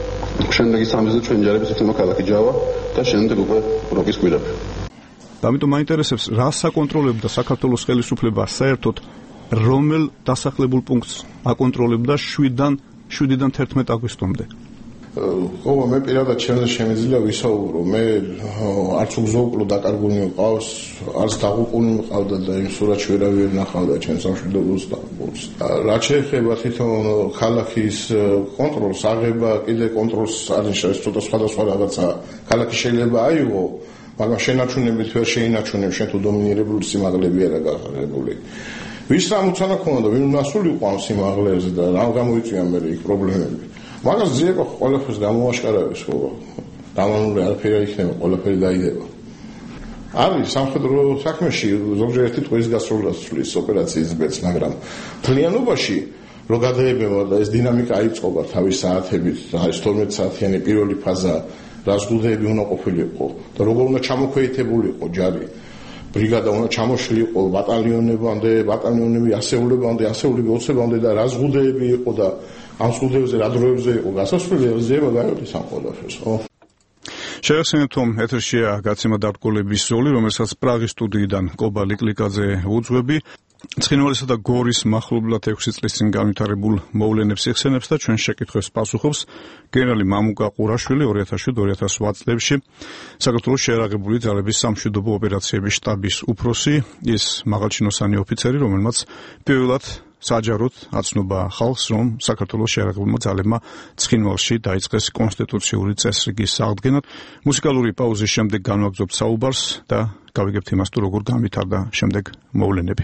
შემდეგი 3 დღეზე ჩვენი ჯარების ეთმო ქალაქი ჯავა და შემდეგ უკვე როკის კვირები. ამიტომ მაინტერესებს რა საკონტროლებდა საქართველოს ხელისუფლება საერთოდ რომელ დასახლებულ პუნქტს აკონტროლებდა 7-დან 11 აგვისტომდე. ო მე პირადად შემიძლია ვისაუბრო მე არც უგზო დაკარგული მყავს არც დაღუპული მყავდა და იმ სურათს ვერავინ ნახავდა ჩემს სამშვიდობოს და რა შეეხება თვითონ ქალაქის კონტროლს აღება კიდე კონტროლს არის ცოტა სხვადასხვა რაღაცა ქალაქი შეიძლება აიღო მაგრამ შენარჩუნებით ვერ შეინარჩუნებ შენ თუ დომინირებული სიმაღლები არა გაღრებული ვის რა მოცანა ქონდა ვინ მასულიყო ამ სიმაღლეზე და რა გამოიწვია მე იქ პრობლემები მაგას ძიება ყველაფერს გამოაშკარავებს ხო დამანული არაფერი იქნება ყველაფერი დაიდება არის სამხედრო საქმეში ზოგჯერ ერთი ტყუის გასროლას ცვლის ოპერაციის ბედს მაგრამ მთლიანობაში რო გადაებება და ეს დინამიკა აიწყობა თავის საათებით და ეს 12 საათიანი პირველი ფაზა რა ზღუდეები უნდა ყოფილიყო და როგორ უნდა ჩამოქვეითებულიყო ჯარი ბრიგადა უნდა ჩამოშლილიყო ბატალიონები ასეულებამდე 20-მდე და რა ზღუდეები იყო და ამ ზღუდეებზე რა დროებზე იყო გასასვლელი ზეება გაიოდეს ამ ყველაფერს ხო შევეხსენებთ რომ ეთერშია გაცემა დაბრკოლების ზოლი რომელსაც პრაღის სტუდიიდან კობა ლიკლიკაძე უძღვები ცხინვალისა და გორის მახლობლად 6 წლის წინ განვითარებულ მოვლენებს იხსენებს და ჩვენ შეკითხვებს პასუხობს გენერალი მამუკა ყურაშვილი 2007-2008 წლებში საქართველოს შეერაღებული ძალების სამშვიდობო ოპერაციების შტაბის უფროსი ის მაღალჩინოსანი ოფიცერი რომელმაც პირველად საჯაროდ აცნობა ხალხს რომ საქართველოს შეერაღებულმა ძალებმა ცხინვალში დაიწყეს კონსტიტუციური წესრიგის აღდგენა მუსიკალური პაუზის შემდეგ განვაგრძობთ საუბარს და გავიგებთ იმას თუ როგორ განვითარდა შემდეგ მოვლენები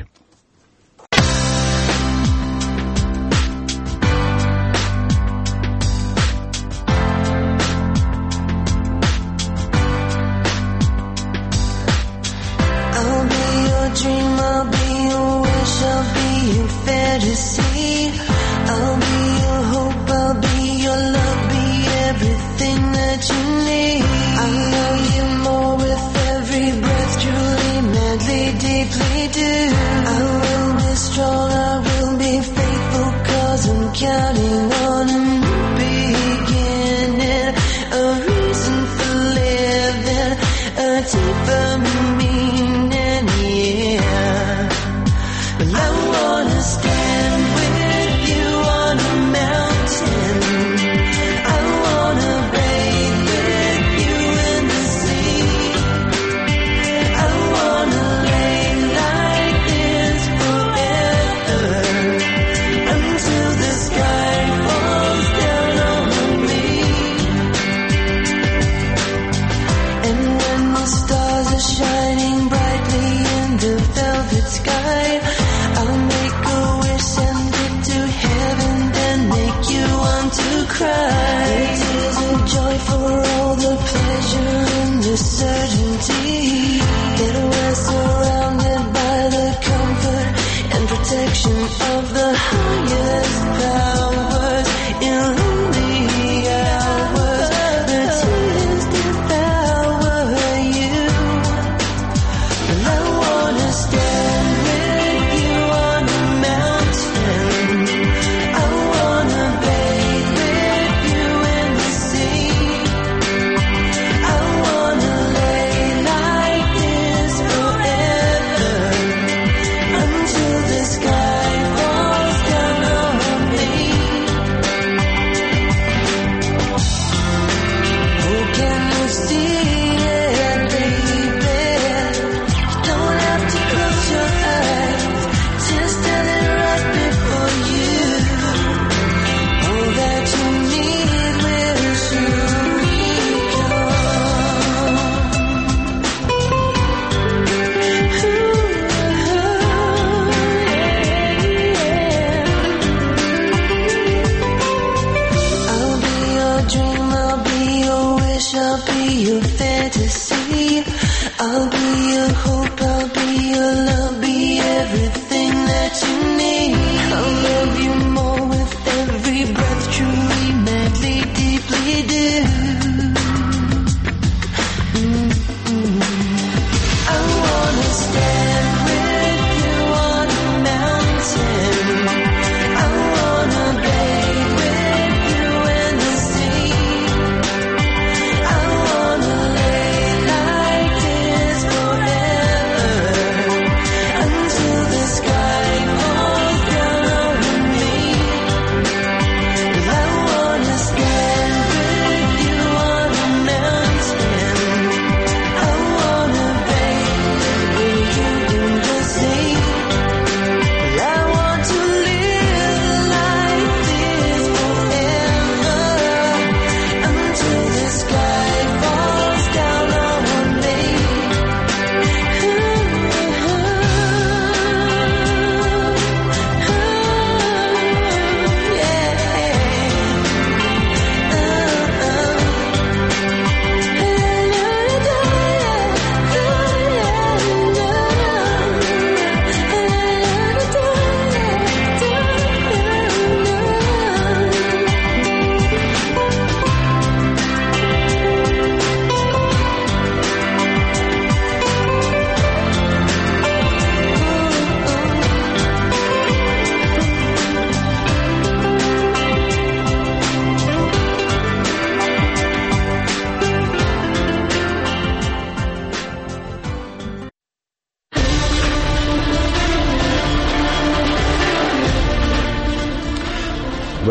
fantasy. I'll be your hope, I'll be your love, be everything that you need. I love you more with every breath, truly, madly, deeply do. I will be strong, I will be faithful, 'cause I'm counting on a new beginning, a reason for living, a deeper meaning, yeah. But I wanna stand with you on a mountain. I wanna bathe with you in the sea. I wanna lay like this forever until the sky falls down on me. And when the stars are shining brightly in the velvet sky, I'll make a wish, send it to heaven, then make you want to cry. Tears of joy for all the pleasure and the certainty that we're surrounded by the comfort and protection of the highest powers. In lonely hours, the tears devour you, and I wanna stand with you on a mountain. I wanna bathe with you in the sea. I wanna lay like this forever until the sky falls down.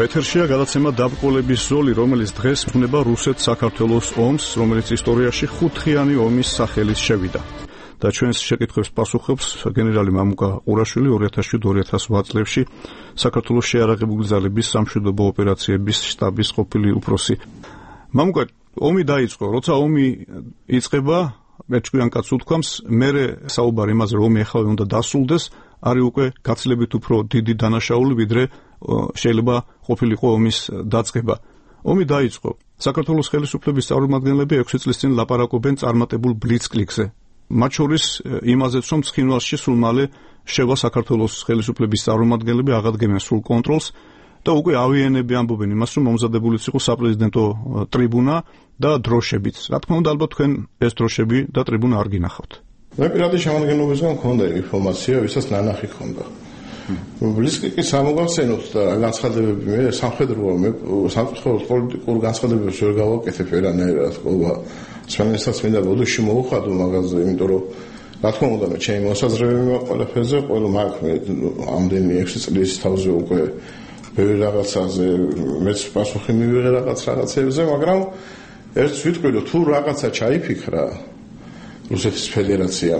ეთერშია გადაცემა დაბრკოლების ზოლი, რომელიც დღეს ხვდება რუსეთ-საქართველოს ომს, რომელიც ისტორიაში ხუთხიანი ომის სახელით შევიდა. და ჩვენს შეკითხვებს პასუხობს გენერალი მამუკა ყურაშვილი 2007-2008 წლებში საქართველოს შეიარაღებული ძალების სამშვიდობო ოპერაციების შტაბის ყოფილი უფროსი. მამუკა, ომი დაიწყო, როცა ომი იწყება, მეჩკვიან კაცს უთქვამს, მერე საუბარი იმაზე, რომ ომი ახლა უნდა დასრულდეს, არის უკვე გაცილებით უფრო დიდი დანაშაული, ვიდრე შეიძლება ყოფილიყო ომის დაწყება. ომი დაიწყო. საქართველოს ხელისუფლების წარმომადგენლები 6 წლის წინ ლაპარაკობენ წარმატებულ ბლიცკრიგზე. მათ შორის იმაზეც, რომ ცხინვალში სულ მალე შევა საქართველოს ხელისუფლების წარმომადგენლები აღადგენენ სრულ კონტროლს და უკვე ავიენები ამბობენ იმას, რომ მომზადებულიც იყო საპრეზიდენტო ტრიბუნა და დროშებიც. რა თქმა უნდა, ალბათ თქვენ ეს დროშები და ტრიბუნა არ გინახავთ. მე პირადი შემადგენლობისგან მქონდა ინფორმაცია, ვისაც ნანახი ჰქონდა. ბლიცკრიგის ამოგახსენოთ და განცხადებები მე სამხედრო პოლიტიკურ განცხადებებს ვერ გავაკეთებ ვერანაირად ყოლა. სპეციალისტად მინდა ბოდიში მოუხადო მაგაზე, იმიტომ რომ რა თქმა უნდა მე ჩემი მოსაზრებები მაყოლაფერზე ყველა მაქვს ამდენი 6 წლის თავზე უკვე ბევრი რაღაცაზე მეც პასუხი მივიღე რაღაცებზე, მაგრამ ერთს ვიტყვი რომ თუ რაღაცა ჩაიფიქრა რუსეთის ფედერაცია,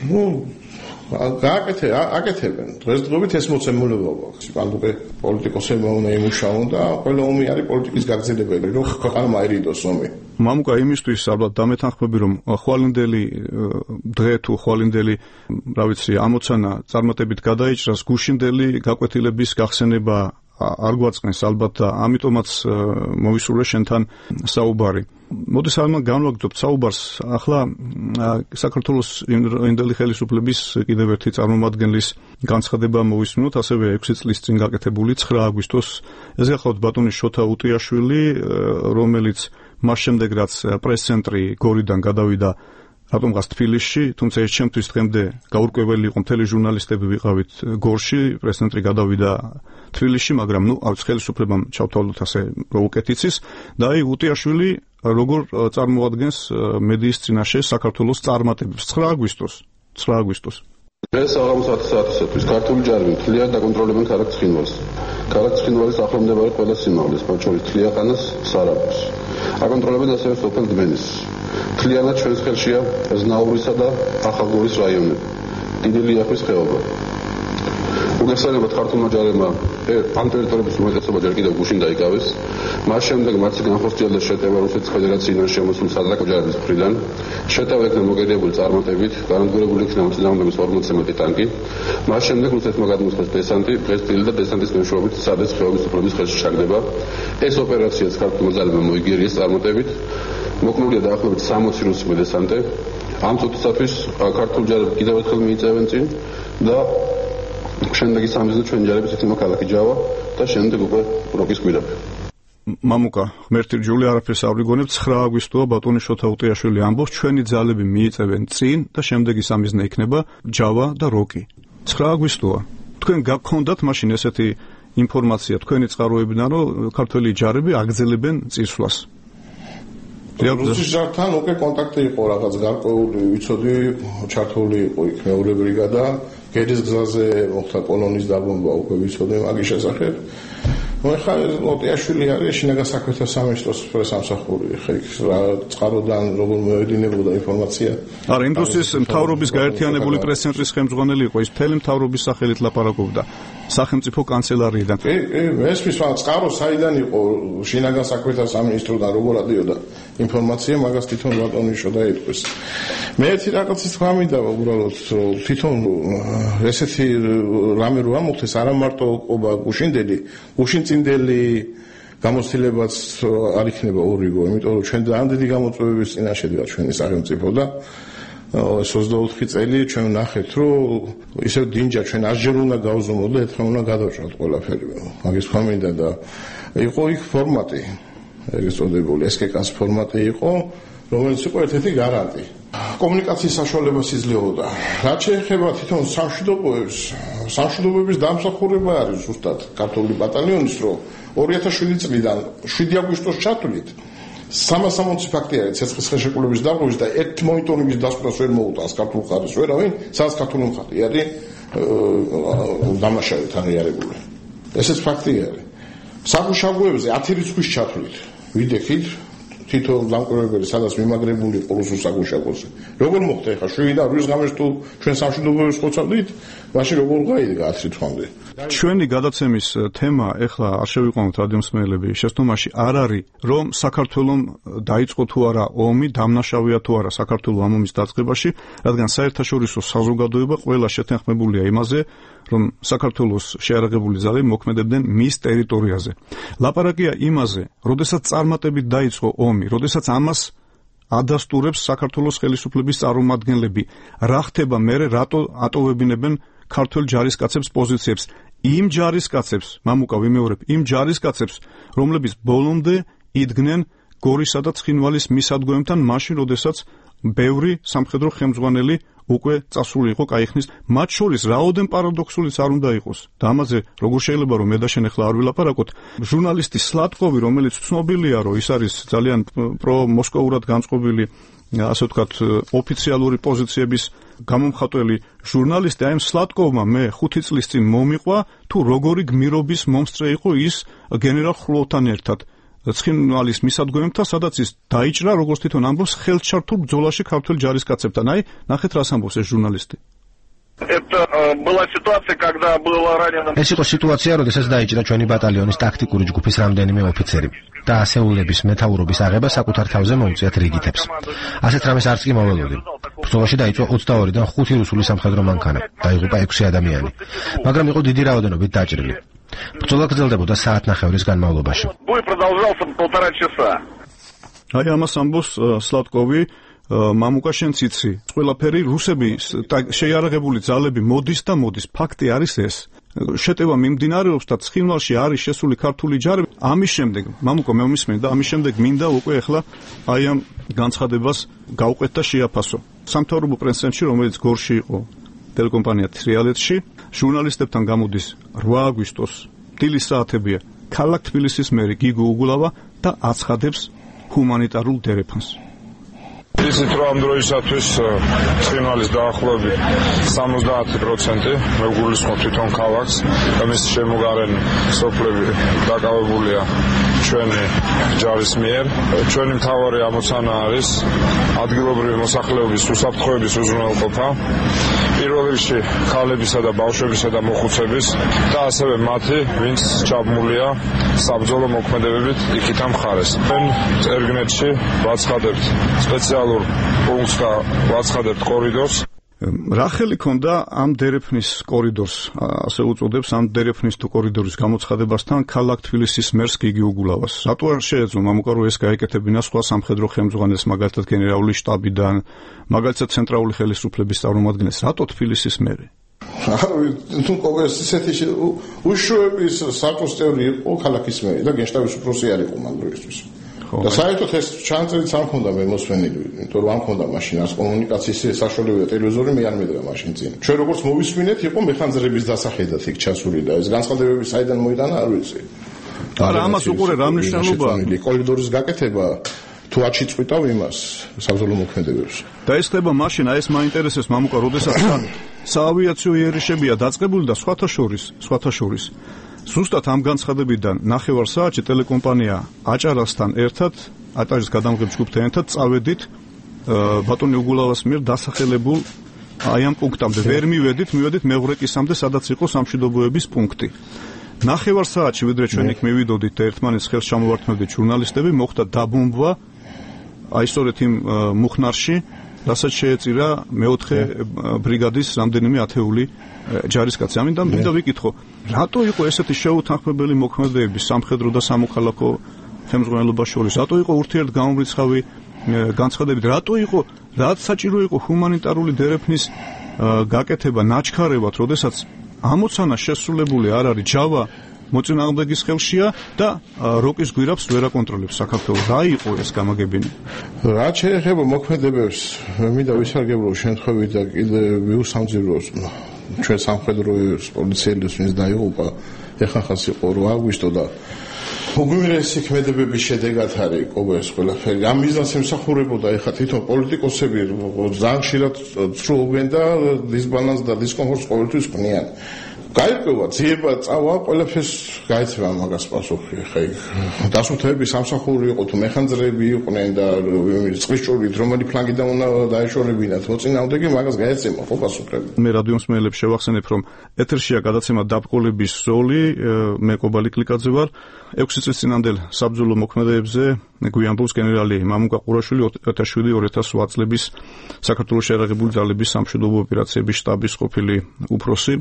აკეთებენ. დღესდღეობით ეს მოცემულობა გვაქვს. უკვე პოლიტიკოსებმა უნდა იმუშაონ და ყველა ომი არის პოლიტიკის გაგრძელებელი, რომ ქვეყანა მაერიდოს ომი. მამუკა, იმისთვის ალბათ დამეთანხმები, რომ ხვალინდელი დღე თუ ხვალინდელი, რა ვიცი, ამოცანა წარმატებით გადაიჭრას, გუშინდელი გაკვეთილების გახსენება არ გვაწყენს ალბათ და ამიტომაც მოვისურვე შენთან საუბარი. მოდი განვაგრძობთ საუბარს ახლა საქართველოს იმდელი ხელისუფლების კიდევ ერთი წარმომადგენლის განცხადება მოვისმინოთ, ასევე 6 წლის წინ გაკეთებული 9 აგვისტოს ეს გახლავთ ბატონი შოთა უტიაშვილი, რომელიც მას შემდეგ რაც პრეს-ცენტრი გორიდან გადავიდა რატომღაც თბილისში, თუმცა ეს ჩემთვის დღემდე გაურკვეველი იყო, მთელი ჟურნალისტები ვიყავით გორში, პრეს-ცენტრი გადავიდა თბილისში, მაგრამ ხელისუფლებამ ჩავთვალოთ ასე უკეთ იცის და აი უტიაშვილი როგორ წარმოადგენს მედიის წინაშე საქართველოს წარმატებებს 9 აგვისტოს. დღეს აღამოწმოთ საათისათვის ქართული ჯარები მთლიან დაკონტროლებენ ქალაქ ცხინვალს. ქალაქ ცხინვალის ახლომდებარე ყველა სიმაღლეს, მათ შორის თლიანხანას, სარაბოს. აკონტროლებენ ასევე სოფელ დმენის. მთლიანად ჩვენს ხელშია ზნაურისა და ახალგორის რაიონები, დიდი ლიახვის ხეობა. უგესალმებათ ქართულმა ჯარებმა ამ ტერიტორიების უმეტესობა ჯერ კიდევ გუშინ დაიკავეს. მას შემდეგ მათი განხორციელდა შეტევა რუსეთის ფედერაციიდან შემოსულ სადრაკო ჯარების მხრიდან. შეტევა იქნა მოგედებული წარმატებით, განადგურებული იქნა მოწინააღმდეგის 40 ტანკი. მას შემდეგ რუსეთმა გადმოსცეს დესანტი, დღესდღეობით და დესანტის მეშვეობით სადეს ხეობის უფლების ხელში ჩაგდება. ეს ოპერაციაც ქართულმა ძალებმა მოიგერიეს წარმატებით. მოკლულია დაახლოებით 60 რუსული დესანტი. ამ წუთისათვის ქართულ ჯარებს კიდევ ერთხელ მიიწევენ წინ და შემდეგი სამიზნე ჩვენ ჯარების იქნება ქალაქი ჯავა და შემდეგ უკვე როკის გვირაბი. მამუკა, ღმერთი რჯული არაფერს არ ვიგონებ, 9 აგვისტოა ბატონი შოთა უტიაშვილი ამბობს, ჩვენი ძალები მიიწევენ წინ და შემდეგი სამიზნე იქნება ჯავა და როკი. 9 აგვისტოა. თქვენ გაგქონდათ მაშინ ესეთი ინფორმაცია თქვენი წყაროებიდან, რომ ქართველი ჯარები აგრძელებენ წინსვლას. რუსეთის ჯართან უკვე კონტაქტი იყო რაღაც გარკვეული, ვიცოდი, ჩართული იყო იქ მეორე ბრიგადა, გერის გზაზე მოხდა პოლონის დაბომბვა, უკვე ვიცოდი მაგის შესახებ. ხა ოტიაშვილი არის შინაგან საქმეთა სამინისტროს პრესამსახური, ხა იქ წყაროდან როგორ მოედინებოდა ინფორმაცია. არა, იმ დროს მთავრობის გაერთიანებული პრეს-ცენტრის ხელმძღვანელი იყო, ის მთელი მთავრობის სახელით ლაპარაკობდა. სახელმწიფო კანცელარიიდან. ესმის წყარო საიდან იყო შინაგან საქმეთა სამინისტროდან როგორ ადიოდა ინფორმაცია, მაგას თვითონ ბატონი შოდა იტყვის. მე ერთი რაღაცის თქვა მინდა უბრალოდ თვითონ ესეთი რამე რო ამოხდეს არა მარტო ყობა გუშინწინდელი გამოცდილებაც არ იქნება ორიგო, იმიტომ რომ ჩვენ ძალიან დიდი გამოწვევების წინაშე დგას ჩვენი სახელმწიფო და 24 წელი ჩვენ ნახეთ, რომ ისევ დინჯა ჩვენ ასჯერ უნდა გავზომოთ და ერთხელ უნდა გადავჭრათ ყველაფერი. მაგის თქვა მინდა და იყო იქ ფორმატი, ეგრეთ წოდებული SKK-ს ფორმატი იყო, რომელიც იყო ერთ-ერთი გარანტი. კომუნიკაციის საშუალებას იძლეოდა. რაც შეეხება თვითონ სამშვიდობოების დამსახურება არის ზუსტად ქართული ბატალიონის, რომ 2007 წლიდან 7 აგვისტოს ჩათვლით 360 ფაქტი არის ცეცხლის ხელშეკრულების დარღვევის და ერთ მონიტორინგის დასკვნას ვერ მოუტანს ქართულ მხარეს ვერავინ, სადაც ქართული მხარე არის დამნაშავედ აღიარებული. ესეც ფაქტი არის. საგუშაგოებზე 10 რიცხვის ჩათვლით. ვიდექით თითო დამკვირვებელი სადაც მიმაგრებული პოლოს საგუშაგოზე. როგორ მოხდა ეხლა 7-დან 8-ის გამეს თუ ჩვენ სამშვიდობოებს ხოცავდით, მაშინ როგორ გაიდგა 10 რიცხვამდე. ჩვენი გადაცემის თემა ეხლა არ შევიყვანოთ რადიომსმენელები შეცდომაში არ არის რომ საქართველოს დაიწყო თუ არა ომი, დამნაშავეა თუ არა საქართველოს ამ ომის დაწყებაში, რადგან საერთაშორისო საზოგადოება ყველა შეთანხმებულია იმაზე, რომ საქართველოს შეარაღებული ძალები მოქმედებდნენ მის ტერიტორიაზე. ლაპარაკია იმაზე, როდესაც წარმატებით დაიწყო ომი, როდესაც ამას ადასტურებს საქართველოს ხელისუფლების წარმომადგენლები, რა ხდება მერე, რატო ატოვებინებენ ქართველ ჯარისკაცებს პოზიციებს, იმ ჯარისკაცებს, მამუკა ვიმეორებ, იმ ჯარისკაცებს, რომლებიც ბოლომდე იდგნენ გორისა და ცხინვალის მისადგომებთან, მაშინ, როდესაც ბევრი სამხედრო ხელმძღვანელი უკვე წასული იყო კაიხნის, მათ შორის რაოდენ პარადოქსულიც არ უნდა იყოს. და ამაზე როგორ შეიძლება რომ მე და შენ ახლა არ ვილაპარაკოთ, ჟურნალისტი სლატკოვი, რომელიც ცნობილია, რომ ის არის ძალიან პრომოსკოურად განწყობილი, ასე ვთქვათ, ოფიციალური პოზიციების გამომხატველი ჟურნალისტი, აი ამ სლატკოვმა მე 5 წლის წინ მომიყვა, თუ როგორი გმირობის მომსწრე იყო ის გენერალ ხროლთან ერთად. ცხინვალის მისადგომებთან, სადაც ის დაიჭრა, როგორც თვითონ ამბობს, ხელჩართულ ბრძოლაში ქართველ ჯარისკაცებთან. აი, ნახეთ რას ამბობს ეს ჟურნალისტი. ეს იყო სიტუაცია, როდესაც დაიჭრა ჩვენი ბატალიონის ტაქტიკური ჯგუფის რამდენიმე ოფიცერი და ასეულების მეთაურობის აღება საკუთარ თავზე მოუწიათ რიგითებს. ასეთ რამეს არც კი მოველოდი. ბრძოლაში დაიწყო 22-დან 5 რუსული სამხედრო მანქანა, დაიღუპა 6 ადამიანი, მაგრამ იყო დიდი რაოდენობით დაჭრილი. ბრძოლა გრძელდებოდა საათნახევრის განმავლობაში. აი ამას ამბობს სლატკოვი, მამუკა შენ ციცი, ყველაფერი რუსები შეიარაღებული ძალები მოდის და მოდის. ფაქტი არის ეს. შეტევა მიმდინარეობს და ცხინვალში არის შესული ქართული ჯარები. ამის შემდეგ, მამუკა მე მომისმენი და ამის შემდეგ მინდა უკვე ახლა აი ამ განცხადებას გავყვეთ და შეაფასო. სამთავრობო პრესცენტრში, რომელიც გორში იყო ტელეკომპანია თრიალეთში, ჟურნალისტებთან გამოდის 8 აგვისტოს, დილის საათებია, ქალაქ თბილისის მერი გიგო უგულავა და აცხადებს ჰუმანიტარულ დერეფანს. ისიც რომ ამ დროისათვის ცხინვალის დაახლოებით 70% მეგულისხმობ თვითონ ქალაქს და მის შემოგარენ სოფლები დაკავებულია ჩვენი ჯარის მიერ. ჩვენი მთავარი ამოცანა არის ადგილობრივი მოსახლეობის უსაფრთხოების უზრუნველყოფა, პირველ რიგში ქალებისა და ბავშვებისა და მოხუცების და ასევე მათი, ვინც ჩაბმულია საბრძოლო მოქმედებებით იქით ამ მხარეს. ჩვენ წერგნეთში ვაცხადებთ სპეციალურ პუნქტს და ვაცხადებთ კორიდორს. რა ხელი ქონდა ამ დერეფნის კორიდორს, ასე უწოდებს, ამ დერეფნის თუ კორიდორის გამოცხადებასთან ქალაქ თბილისის მერს გიგი უგულავას? რატო არ შეეძლო მამუკა რომ ეს გაეკეთებინა სხვა სამხედრო ხელმძღვანელს, მაგალითად გენერალური შტაბიდან, მაგალითად ცენტრალური ხელისუფლების წარმომადგენლს? რატო თბილისის მერი? თუ ყოველს ისეთი უშუალების საკოს წევრი იყო ქალაქის მერი და გენშტაბის უფროსი არ იყო მან დროისთვის. და საერთოდ ეს ჩანწერიც არ მქონდა მე მოსვენილი, იმიტომ რომ არ მქონდა მაშინ ას კომუნიკაციის საშუალებები და ტელევიზორი მე არ მიდრა მაშინ წინ. ჩვენ როგორც მოვისმინეთ, იყო მეხანძრების დასახედად იქ ჩასული და ეს განცხადებები საიდან მოიტანა არ ვიცი. არა, ამას უყურე რა მნიშვნელობაა? კორიდორის გაკეთება თუ აჩიწყვიტავ იმას საბრძოლო მოქმედებებს. და ეს ხდება მაშინ, აი ეს მაინტერესებს მამუკა, როდესაც საავიაციო იერიშებია დაწყებული და სხვათა შორის ზუსტად ამ განცხადებიდან 9 საათში ტელეკომპანია აჭარასთან ერთად, აჭარის გადამღებ ჯგუფთან ერთად წავედით ბატონი უგულავას მიერ დასახელებულ აი ამ პუნქტამდე. ვერ მივედით მეღრეკისამდე, სადაც იყო სამშვიდობოების პუნქტი. 9 საათში ვიდრე ჩვენ იქ მივიდოდით და ერთმანეთს ხელს ჩამოვართმევდით ჟურნალისტები, მოხდა დაბომბვა აი სწორედ იმ მუხნარში, რასაც შეეწირა მეოთხე ბრიგადის რამდენიმე ათეული ჯარისკაცი. ამიტომ მინდა ვიკითხო, რატო იყო ესეთი შეუთანხმებელი მოქმედებები სამხედრო და სამოქალაქო ხელმძღვანელობას შორის? რატო იყო ურთიერთგამომრიცხავი განცხადებით? რატო იყო, რაც საჭირო იყო ჰუმანიტარული დერეფნის გაკეთება ნაჩქარევად, როდესაც ამოცანა შესრულებული არ არის, ჯავა მოწინააღმდეგის ხელშია და როკის გვირაბს ვერ აკონტროლებს საქართველოს. რა იყო ეს გამაგებინი? რაც შეეხება მოქმედებებს, მინდა ვისარგებლო შემთხვევით და კიდე ვიუსამძიმროს ჩვენ სამხედრო პოლიციელებს ვინც დაიღუპა, ეხახას იყო 8 აგვისტო და უგმირესი ქმედებების შედეგად არის ყოველს ყველაფერი. ამ მიზანს ემსახურებოდა ეხლა თვითონ პოლიტიკოსები ძალიან ხშირად ცრულობენ და დისბალანსს და დისკომფორტს ყოველთვის ქმნიან. გაირკვევა ძიება წავა ყველაფერს გაიცემა მაგას პასუხი ხა იქ დასუფთავები სამსახური იყო თუ მეხანძრები იყვნენ და წყლის ჭურვით რომელი ფლანგიდან უნდა დაეშორებინათ მოწინააღმდეგე მაგას გაეცემა ხო პასუხები მე რადიო მსმენელებს შევახსენებ რომ ეთერშია გადაცემა დაბყოლების ზოლი მე კობალი კლიკაძე ვარ 6 წლის წინანდელ საბრძოლო მოქმედებებზე გვიანბობს გენერალი მამუკა ყურაშვილი 2007-2008 წლების საქართველოს შეიარაღებული ძალების სამშვიდობო ოპერაციების შტაბის ყოფილი უფროსი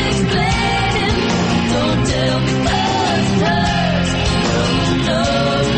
Tell me 'cause it hurts.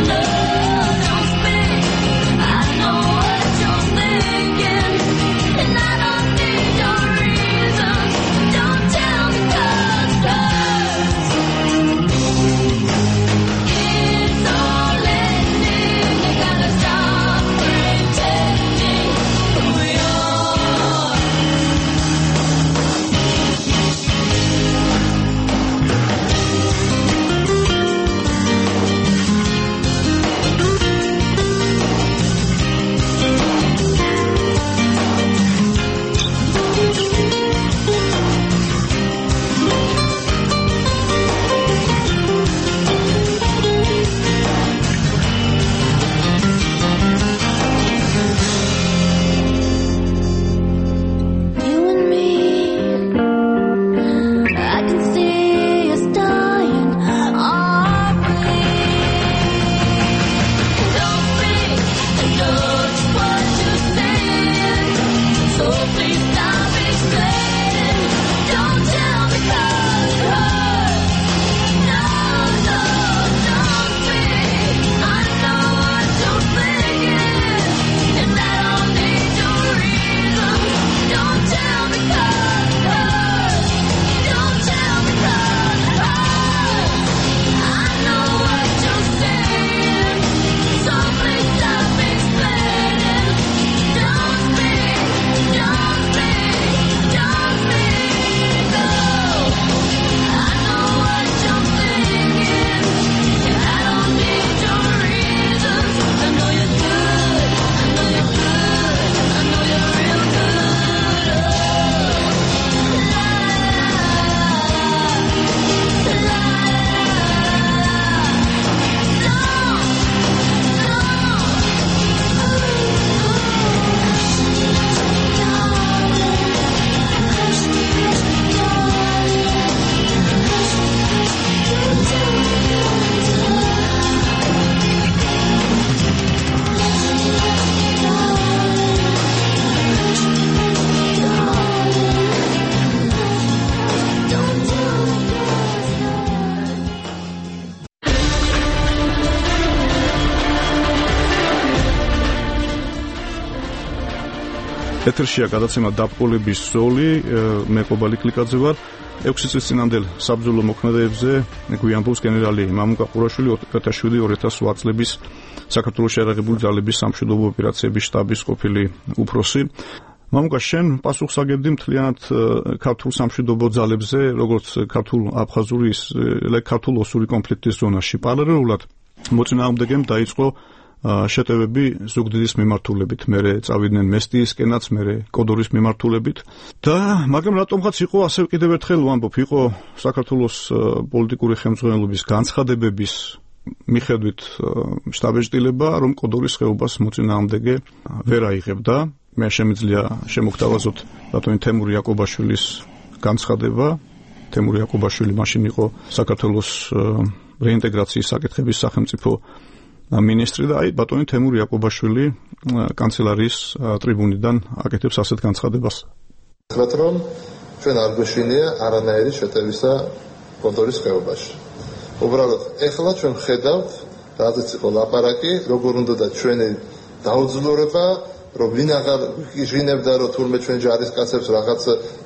ეთერშია გადაცემა დაბყოლების ზოლი, მე ყობალი კლიკაძე ვარ. 6 წლის წინანდელ საბრძოლო მოქმედებებზე გვიანბობს გენერალი მამუკა ყურაშვილი 2007-2008 წლების საქართველოს შეიარაღებული ძალების სამშვიდობო ოპერაციების შტაბის ყოფილი უფროსი. მამუკა, შენ პასუხს აგებდი მთლიანად ქართულ სამშვიდობო ძალებზე, როგორც ქართულ-აფხაზური, ისე ქართულ-ოსური კონფლიქტის ზონაში. პარალელურად მოწინააღმდეგემ დაიწყო შეტევები ზუგდიდის მიმართულებით, მერე წავიდნენ მესტიისკენაც, მერე კოდორის მიმართულებით და მაგრამ რატომღაც იყო ასევე კიდევ ერთხელ ვამბობ, იყო საქართველოს პოლიტიკური ხელმძღვანელობის განცხადებების მიხედვით შტაბეჭდილება, რომ კოდორის ხეობას მოწინააღმდეგე ვერ აიღებდა. მე შემიძლია შემოგთავაზოთ ბატონი თემური იაკობაშვილის განცხადება. თემური იაკობაშვილი მაშინ იყო საქართველოს რეინტეგრაციის საკითხების სახელმწიფო მინისტრი და აი ბატონი თემური იაკობაშვილი კანცელარიის ტრიბუნიდან აკეთებს ასეთ განცხადებას. ახლად რომ ჩვენ არ გვეშინია არანაირი შეტევისა კოდორის ხეობაში. უბრალოდ ეხლა ჩვენ ხედავთ, რაზეც იყო ლაპარაკი, როგორ უნდა და ჩვენი დაუძლურება, რომ ვინ აღარ ჟინებდა, რომ თურმე ჩვენ ჯარისკაცებს რაღაც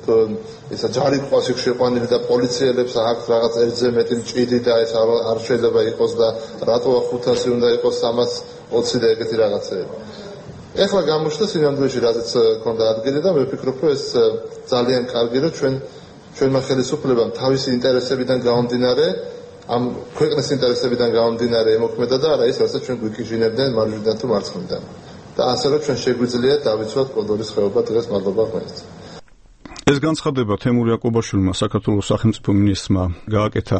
ისა ჯარი ყავს იქ შეყვანილი და პოლიციელებს აქვს რაღაც ერთზე მეტი მჭიდი და ეს არ შეიძლება იყოს და რატოა 500 უნდა იყოს 320 და ეგეთი რაღაცეები. ეხლა გამოჩნდა სინამდვილეში რაზეც ქონდა ადგილი და მე ვფიქრობ, რომ ეს ძალიან კარგი, რომ ჩვენმა ხელისუფლებამ თავისი ინტერესებიდან გამომდინარე, ამ ქვეყნის ინტერესებიდან გამომდინარე ემოქმედა და არა ის, რასაც ჩვენ გვიკიჟინებდნენ მარჯვნიდან თუ მარცხნიდან. და ასე რომ ჩვენ შეგვიძლია დავიცვათ კოდორის ხეობა დღეს მადლობა ღმერთს. ეს განცხადება თემური იაკობაშვილმა საქართველოს სახელმწიფო მინისტრმა გააკეთა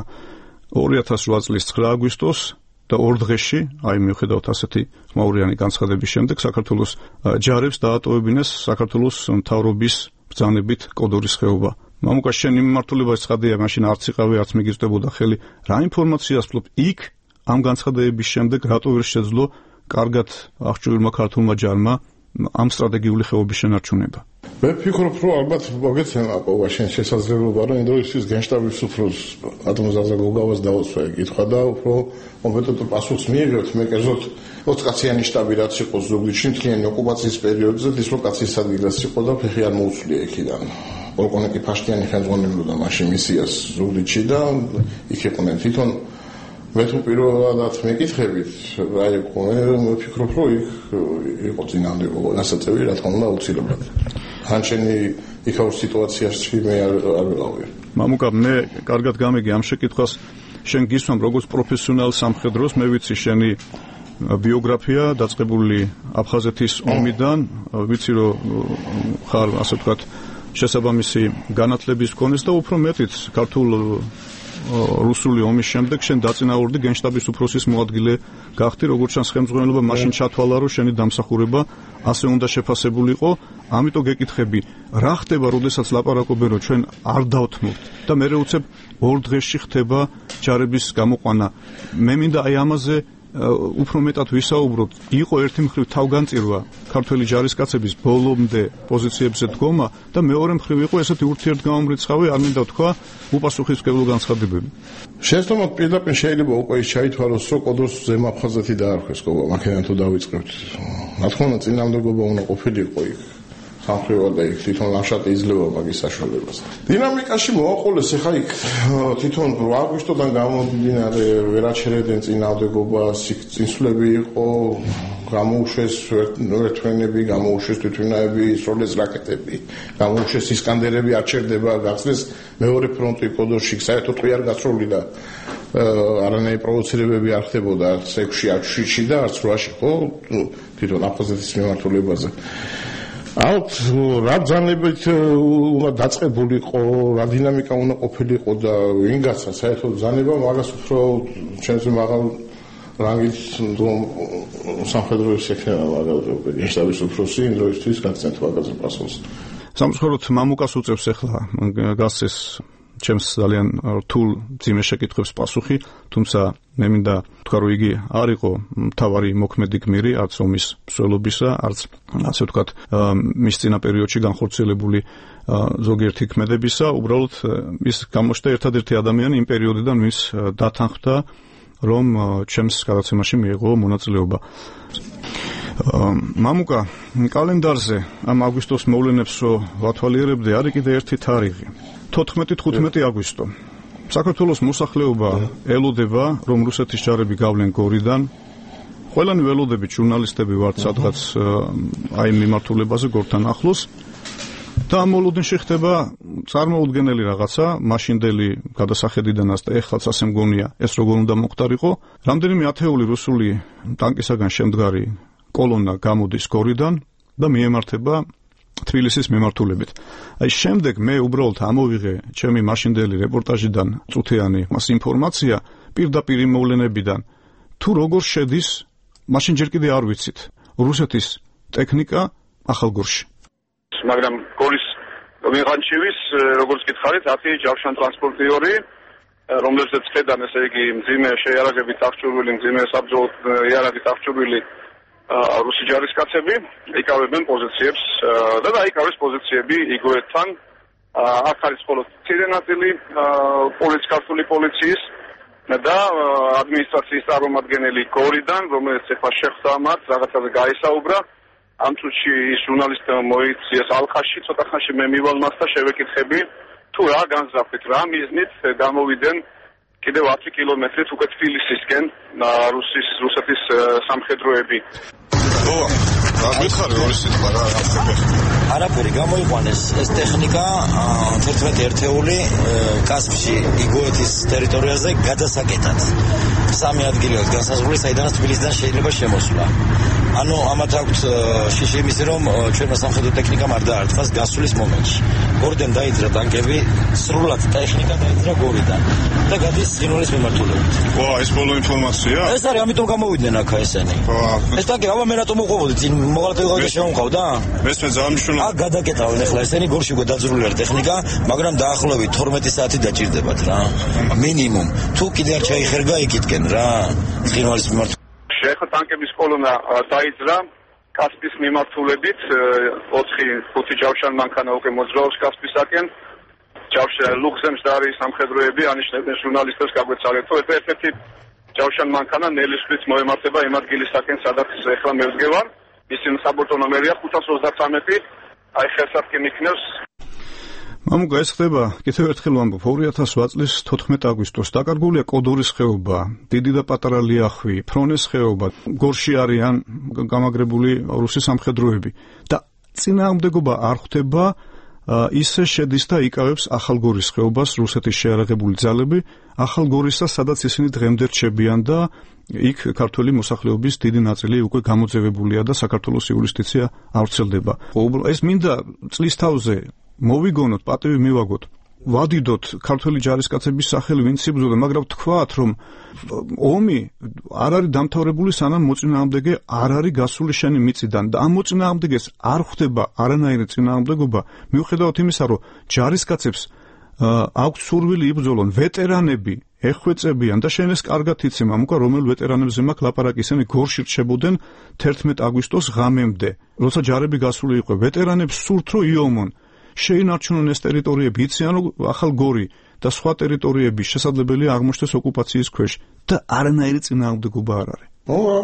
2008 წლის 9 აგვისტოს და 2 დღეში, აი მიუხედავად ასეთი ხმაურიანი განცხადების შემდეგ საქართველოს ჯარებს დაატოვებინეს საქართველოს მთავრობის ბრძანებით კოდორის ხეობა. მამუკა, შენი მიმართულება ცხადია, მაშინ არც იყავი, არც მიგიწდებოდა ხელი. რა ინფორმაციას ვფლობ იქ ამ განცხადების შემდეგ რატო ვერ შეძლო კარგად აღჭურვილმა ქართულმა ჯარმა ამ სტრატეგიული ხეობის შენარჩუნება? მე ვფიქრობ, რომ ალბათ მოგეცემა ყოვა შენ შესაძლებლობა, რომ ინდოეთის გენშტაბის უფროს ატომ ზაზაგოგავას დაუსვა ეკითხა და უფრო კომპეტენტურ პასუხს მიიღებთ. მე კერძოდ 20 კაციანი შტაბი რაც იყო ზუგდიდში მთლიანი ოკუპაციის პერიოდზე დისლოკაციის ადგილას იყო და ფეხი არ მოუწვია იქიდან. პოლკოვნიკი ფაშტიანი ხელმძღვანელობდა მაშინ მისიას ზუგდიდში და იქ იყვნენ თვითონ მე თუ პირველად მეკითხებით რა იყო, მე ვფიქრობ, რომ იყო წინანდელი გასაწევი, რა თქმა უნდა, აუცილებლად. ან შენი იქაურ სიტუაციაში მე არ ვიყავი. მამუკა, მე კარგად გამიგი ამ შეკითხვას. შენ გისვამ როგორც პროფესიონალ სამხედროს, მე ვიცი შენი ბიოგრაფია დაწყებული აფხაზეთის ომიდან, ვიცი რომ ხარ ასე ვთქვათ შესაბამისი განათლების მქონეს და უფრო მეტიც ქართულ რუსული ომის შემდეგ შენ დაწინაურდი გენშტაბის უფროსის მოადგილე გახდი, როგორც ჩანს ხელმძღვანელობა მაშინ ჩათვალა, რომ შენი დამსახურება ასე უნდა შეფასებულიყო. ამიტომ გეკითხები, რა ხდება, როდესაც ლაპარაკობენ, რომ ჩვენ არ დავთმობთ და მე უცებ 2 დღეში ხდება ჯარების გამოყვანა. მე მინდა აი ამაზე უფრო მეტად ვისაუბროთ. იყო ერთი მხრივ თავგანწირვა ქართველი ჯარისკაცების ბოლომდე პოზიციებზე დგომა და მეორე მხრივ იყო ესეთი ურთიერთგამომრიცხავი, არ მინდა ვთქვა, უპასუხისმგებლო განცხადებები. შეესაბამოთ პირდაპირ შეიძლება უკვე ის ჩაითვალოს, რომ კოდოს ზემო აფხაზეთი დაარქვეს ყოვა, მაქედან თუ დავიწყებთ. რა თქმა უნდა, წინამდებობა უნდა ყოფილიყო იქ. სამხრივად და იქ თვითონ ლანდშაფტი იძლევა მაგის საშუალებას. დინამიკაში მოაყოლეს ახლა იქ თვითონ 8 აგვისტოდან გამომდინარე ვერაჩერებდნენ წინააღმდეგობას, წინსვლები იყო, გამოუშვეს ერთვენები, გამოუშვეს თვითონები, სროლეს რაკეტები, გამოუშვეს ისკანდერები, არ ჩერდება, გახსნეს მეორე ფრონტი კოდორში, საერთოდ კი არ გასროლიდა. არანაირი პროვოცირებები არ ხდებოდა არც 6-ში, არც 7-ში და არც 8-ში, ხო, თვითონ აფხაზეთის მიმართულებაზე. აუთ რა ბრძანებით უნდა დაწყებულიყო, რა დინამიკა უნდა ყოფილიყო და ვინ გაცა საერთოდ ბრძანება, მაგას უფრო ჩვენზე მაღალ რანგის სამხედროების შექმნა მაგალითად გენშტაბის უფროსი იმ დროისთვის გაგცემთ მაგაზე პასუხს. სამწუხაროდ მამუკას უწევს ახლა გასცეს ჩემს ძალიან რთულ ძიმე შეკითხვებს პასუხი, თუმცა მე მინდა ვთქვა, რომ იგი არ იყო მთავარი მოქმედი გმირი არც ომის მსვლელობისა, არც ასე ვთქვათ მის წინა პერიოდში განხორციელებული ზოგიერთი ქმედებისა, უბრალოდ ის გამოჩნდა ერთადერთი ადამიანი იმ პერიოდიდან, ვის დათანხმდა, რომ ჩემს გადაცემაში მიიღო მონაწილეობა. მამუკა, კალენდარზე ამ აგვისტოს მოვლენებს რო ვათვალიერებდე, არის კიდე ერთი თარიღი. 14-15 აგვისტო. საქართველოს მოსახლეობა ელოდება, რომ რუსეთის ჯარები გავლენ გორიდან. ყველანი ველოდებით ჟურნალისტები ვართ სადღაც აი მიმართულებაზე გორთან ახლოს. და ამ მოლოდინში ხდება წარმოუდგენელი რაღაცა, მაშინდელი გადასახედიდანაც და ეხლაც ასე მგონია, ეს როგორ უნდა მოხდარიყო. რამდენიმე ათეული რუსული ტანკისაგან შემდგარი კოლონა გამოდის გორიდან და მიემართება თბილისის მიმართულებით. აი შემდეგ მე უბრალოდ ამოვიღე ჩემი მაშინდელი რეპორტაჟიდან წუთიანი მას ინფორმაცია პირდაპირ მოვლენებიდან, თუ როგორ შედის, მაშინ ჯერ კიდე არ ვიცით, რუსეთის ტექნიკა ახალგორში. მაგრამ გორის მიღანჩივის როგორც გითხარით 10 ჯავშან-ტრანსპორტიორი, რომელზეც ხედან ესე იგი მძიმე შეიარაღებით აღჭურვილი, მძიმე საბრძოლო იარაღით აღჭურვილი რუსი ჯარისკაცები იკავებენ პოზიციებს და დაიკავეს პოზიციები იგორეთთან. აქ არის მხოლოდ მცირე ნაწილი ქართული პოლიციის და ადმინისტრაციის წარმომადგენელი გორიდან, რომელიც ეხლა შეხვდა მათ, რაღაცაზე გაისაუბრა. ამ წუთში ის ჟურნალისტმა მოიწიეს ალყაში, ცოტა ხანში მე მივალ მას და შევეკითხები, თუ რა განზრახით, რა მიზნით გამოვიდნენ კიდევ 10 კილომეტრით უკვე თბილისისკენ რუსეთის სამხედროები. არაფერი გამოიყვანეს ეს ტექნიკა 11 ერთეული კასპში იგოეთის ტერიტორიაზე გადასაკეთად. 3 ადგილი აქვს განსაზღვრული, საიდანაც თბილისიდან შეიძლება შემოსვლა. ანუ ამათ აქვს შიში იმისი, რომ ჩვენმა სამხედრო ტექნიკამ არ დაარტყას გასulis მომენტში. გორიდან დაიძრა ტანკები, სრულად ტექნიკა დაიძრა გორიდან და გადის ცხინვალის მიმართულებით. ეს ბოლო ინფორმაცია? ეს არის, ამიტომ გამოვიდნენ აქ ესენი. ეს ტანკი, აბა მე რატომ უყვებოდი, წინ მოღალატე შემოვყავდა? მესმე ძალიან მნიშვნელოვანია. აქ გადაკეტავენ ახლა ესენი გორში უკვე დაძრული არის ტექნიკა, მაგრამ დაახლოებით 12 საათი დაჭირდებათ რა. მინიმუმ. თუ კიდე არ ჩაიხერგა იქითკენ რა, ცხინვალის მიმართულებით. ეხლა ტანკების კოლონა დაიძრა კასპის მიმართულებით, 4-5 ჯავშან მანქანა უკვე მოძრაობს კასპისაკენ. ლუხზე მждარი სამხედროები ანიშნებენ ჟურნალისტებს გაგვეცალეთ, რომ ერთ-ერთი ჯავშან მანქანა ნელისქვით მოემართება იმ ადგილისაკენ, სადაც ეხლა მე ვდგევარ. მისი საბორტო ნომერია 533, აი ხელსაყრელი იქნევს. მამუკა, ეს ხდება, კიდევ ერთხელ ვამბობ, 2008 წლის 14 აგვისტოს დაკარგულია კოდორის ხეობა, დიდი და პატარა ლიახვი, ფრონეს ხეობა, გორში არიან გამაგრებული რუსი სამხედროები და წინააღმდეგობა არ ხვდება, ისე შედის და იკავებს ახალგორის ხეობას რუსეთის შეიარაღებული ძალები, ახალგორისა, სადაც ისინი დღემდე რჩებიან და იქ ქართველი მოსახლეობის დიდი ნაწილი უკვე გამოძევებულია და საქართველოს იურისდიქცია არ ვრცელდება. ეს მინდა წლის თავზე მოვიგონოთ, პატივი მივაგოთ, ვადიდოთ ქართველი ჯარისკაცების სახელი, ვინც იბრძოდა, მაგრამ თქვათ, რომ ომი არ არის დამთავრებული, სანამ მოწინააღმდეგე არ არის გასული შენი მიწიდან და ამ მოწინააღმდეგეს არ ხვდება არანაირი წინააღმდეგობა, მიუხედავად იმისა, რომ ჯარისკაცებს აქვს სურვილი იბრძოლონ, ვეტერანები ეხვეწებიან და შენ ეს კარგად იცი, მამუკა, რომელ ვეტერანებზე მაქვს ლაპარაკი, ისინი გორში რჩებოდნენ 11 აგვისტოს ღამემდე, როცა ჯარები გასული იყო. ვეტერანებს სურთ, რომ იომონ შეინარჩუნონ ეს ტერიტორიები, იციან, რომ ახალ გორი და სხვა ტერიტორიები შესაძლებელია აღმოჩნდეს ოკუპაციის ქვეშ და არანაირი წინააღმდეგობა არ არის.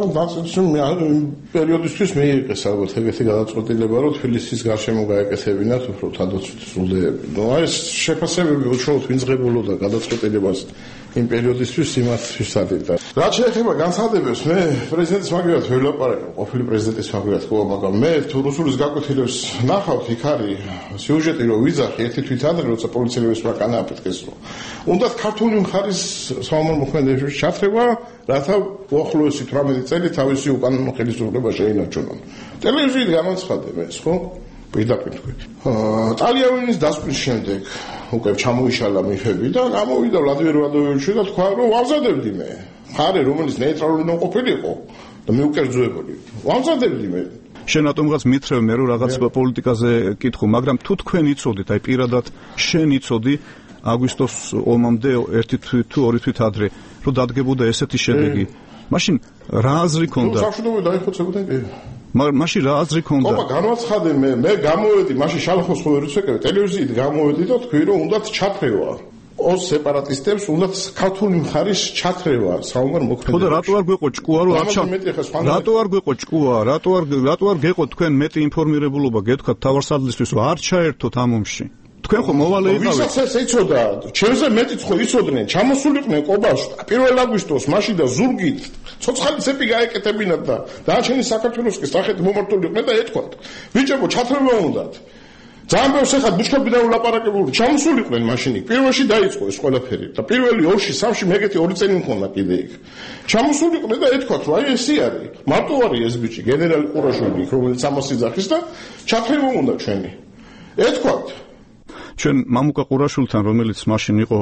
პერიოდისთვის მიიღეს ალბათ ეგეთი გადაწყვეტილება, რომ თბილისის გარშემო გაეკეთებინათ უფრო თანდაცვით სრულდებები. ეს შეფასებები უშუალოდ ვინძღებულობდა გადაწყვეტილებას იმ პერიოდისთვის იმათთვის ადიდა. რაც შეეხება განცხადებებს, მე პრეზიდენტის მაგივრად ვერ ვლაპარაკებ, ყოფილი პრეზიდენტის მაგივრად ხო, მაგრამ მე თუ რუსულის გაკვეთილებს ნახავთ, იქ არის სიუჟეტი, რომ ვიძახი ერთი თვით ადრე, როცა პოლიციელებს მაკანა აფეთქეს, რომ უნდათ ქართული მხარის საომარ მოქმედებებში ჩათრება, რათა უახლოესი 18 წელი თავისი უკანონო ხელისუფლება შეინარჩუნონ. ტელევიზიით განაცხადე მე, ხო? პირდაპირ თქვი. ტალიანის დასკვნის შემდეგ უკვე ჩამოიშალა მიფები და გამოვიდა ვლადიმერ ვადოვიჩი და თქვა, რომ ვამზადებდი მე. მხარე, რომელიც ნეიტრალური ნაყოფილიყო და მიუკერძოებული. ვამზადებდი მე. შენ რატომღაც მითხრევ მე, რომ რაღაც პოლიტიკაზე კითხო, მაგრამ თუ თქვენ იცოდით, აი პირადად შენ იცოდი აგვისტოს ომამდე ერთი თვით თუ ორი თვით ადრე, რომ დადგებოდა ესეთი შედეგი. მაშინ რა აზრი ქონდა? სამშვიდობო დაიხოცებოდნენ კი. მაგრამ მაშინ რა აზრი ქონდა? ოპა, განვაცხადე მე გამოვედი, მაშინ შალხოს ხო ვერ უცეკები, ტელევიზიით გამოვედი და თქვი, რომ უნდათ ჩათრევა. ოს სეპარატისტებს უნდა ქართული მხარის ჩათრევა საომარ მოქმედებაში. ხო და რატო არ გვეყო ჭკუა რომ რატო არ გვეყო ჭკუა, რატო არ გეყო თქვენ მეტი ინფორმირებულობა გეთქვათ თავარსარდლისთვის რომ არ ჩაერთოთ ამ ომში. თქვენ ხო მოვალე იყავით. ვისაც ეს იცოდა, ჩემზე მეტიც ხო იცოდნენ, ჩამოსულიყვნენ ყობალში 1 აგვისტოს მაშინ და ზურგით ცოცხალი ცეპი გაეკეთებინათ და დანარჩენი საქართველოსკის სახეთ მომართულიყვნენ და ეთქვათ, ბიჭებო, ჩათრევა უნდათ. ძალიან ბევრს ახლა ბუჩქებიდან ვლაპარაკებული ჩამოსულიყვნენ მაშინ პირველში დაიწყო ეს ყველაფერი და პირველი 2-ში 3-ში მეგეთი 2 წელი მქონდა კიდე იქ ჩამოსულიყვნენ და ეთქვათ რომ აი ესე არის მარტო არის ეს ბიჭი გენერალი ყურაშვილი რომელიც ამას იძახის და ჩათრევა უნდა ჩვენი ეთქვათ ჩვენ მამუკა ყურაშვილთან რომელიც მაშინ იყო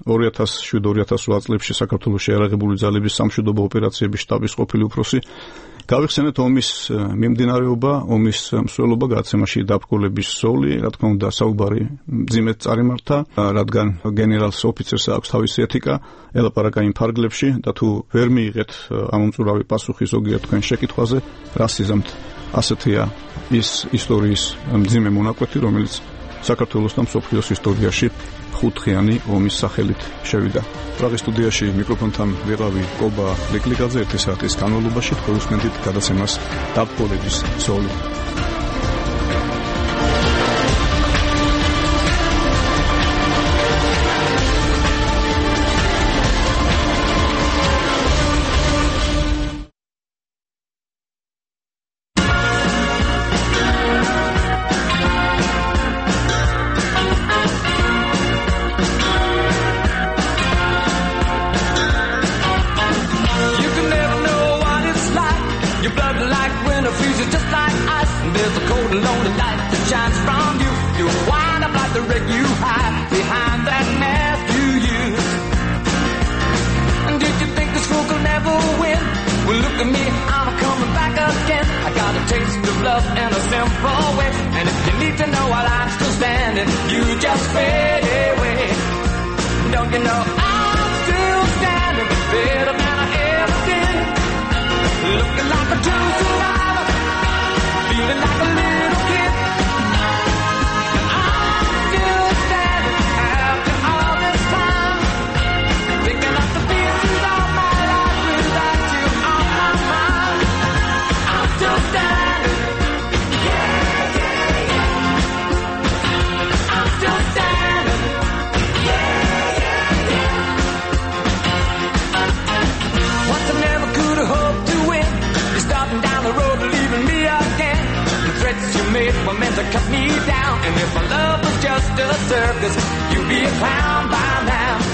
2007-2008 წლებში საქართველოს შეიარაღებული ძალების სამშვიდობო ოპერაციების შტაბის ყოფილი უფროსი გავიხსენეთ ომის მიმდინარეობა, ომის მსვლელობა, გადაცემაში დაბრკოლების სოლი, რა თქმა უნდა, საუბარი მძიმედ წარიმართა, რადგან გენერალს ოფიცერს აქვს თავისი ეთიკა, ელაპარაკა იმ ფარგლებში და თუ ვერ მიიღეთ ამომწურავი პასუხი ზოგიერთ თქვენ შეკითხვაზე, რა სიზამთ, ასეთია ის ისტორიის მძიმე მონაკვეთი, რომელიც საქართველოს და მსოფლიოს ისტორიაში ხუთხიანი ომის სახელით შევიდა. პრაღის სტუდიაში მიკროფონთან ვიყავი კობა ლიკლიკაძე 1 საათის განმავლობაში თქვენით გადაცემას დაბრკოლების სოლი. Cut me down, and if my love was just a circus, you'd be a clown by now.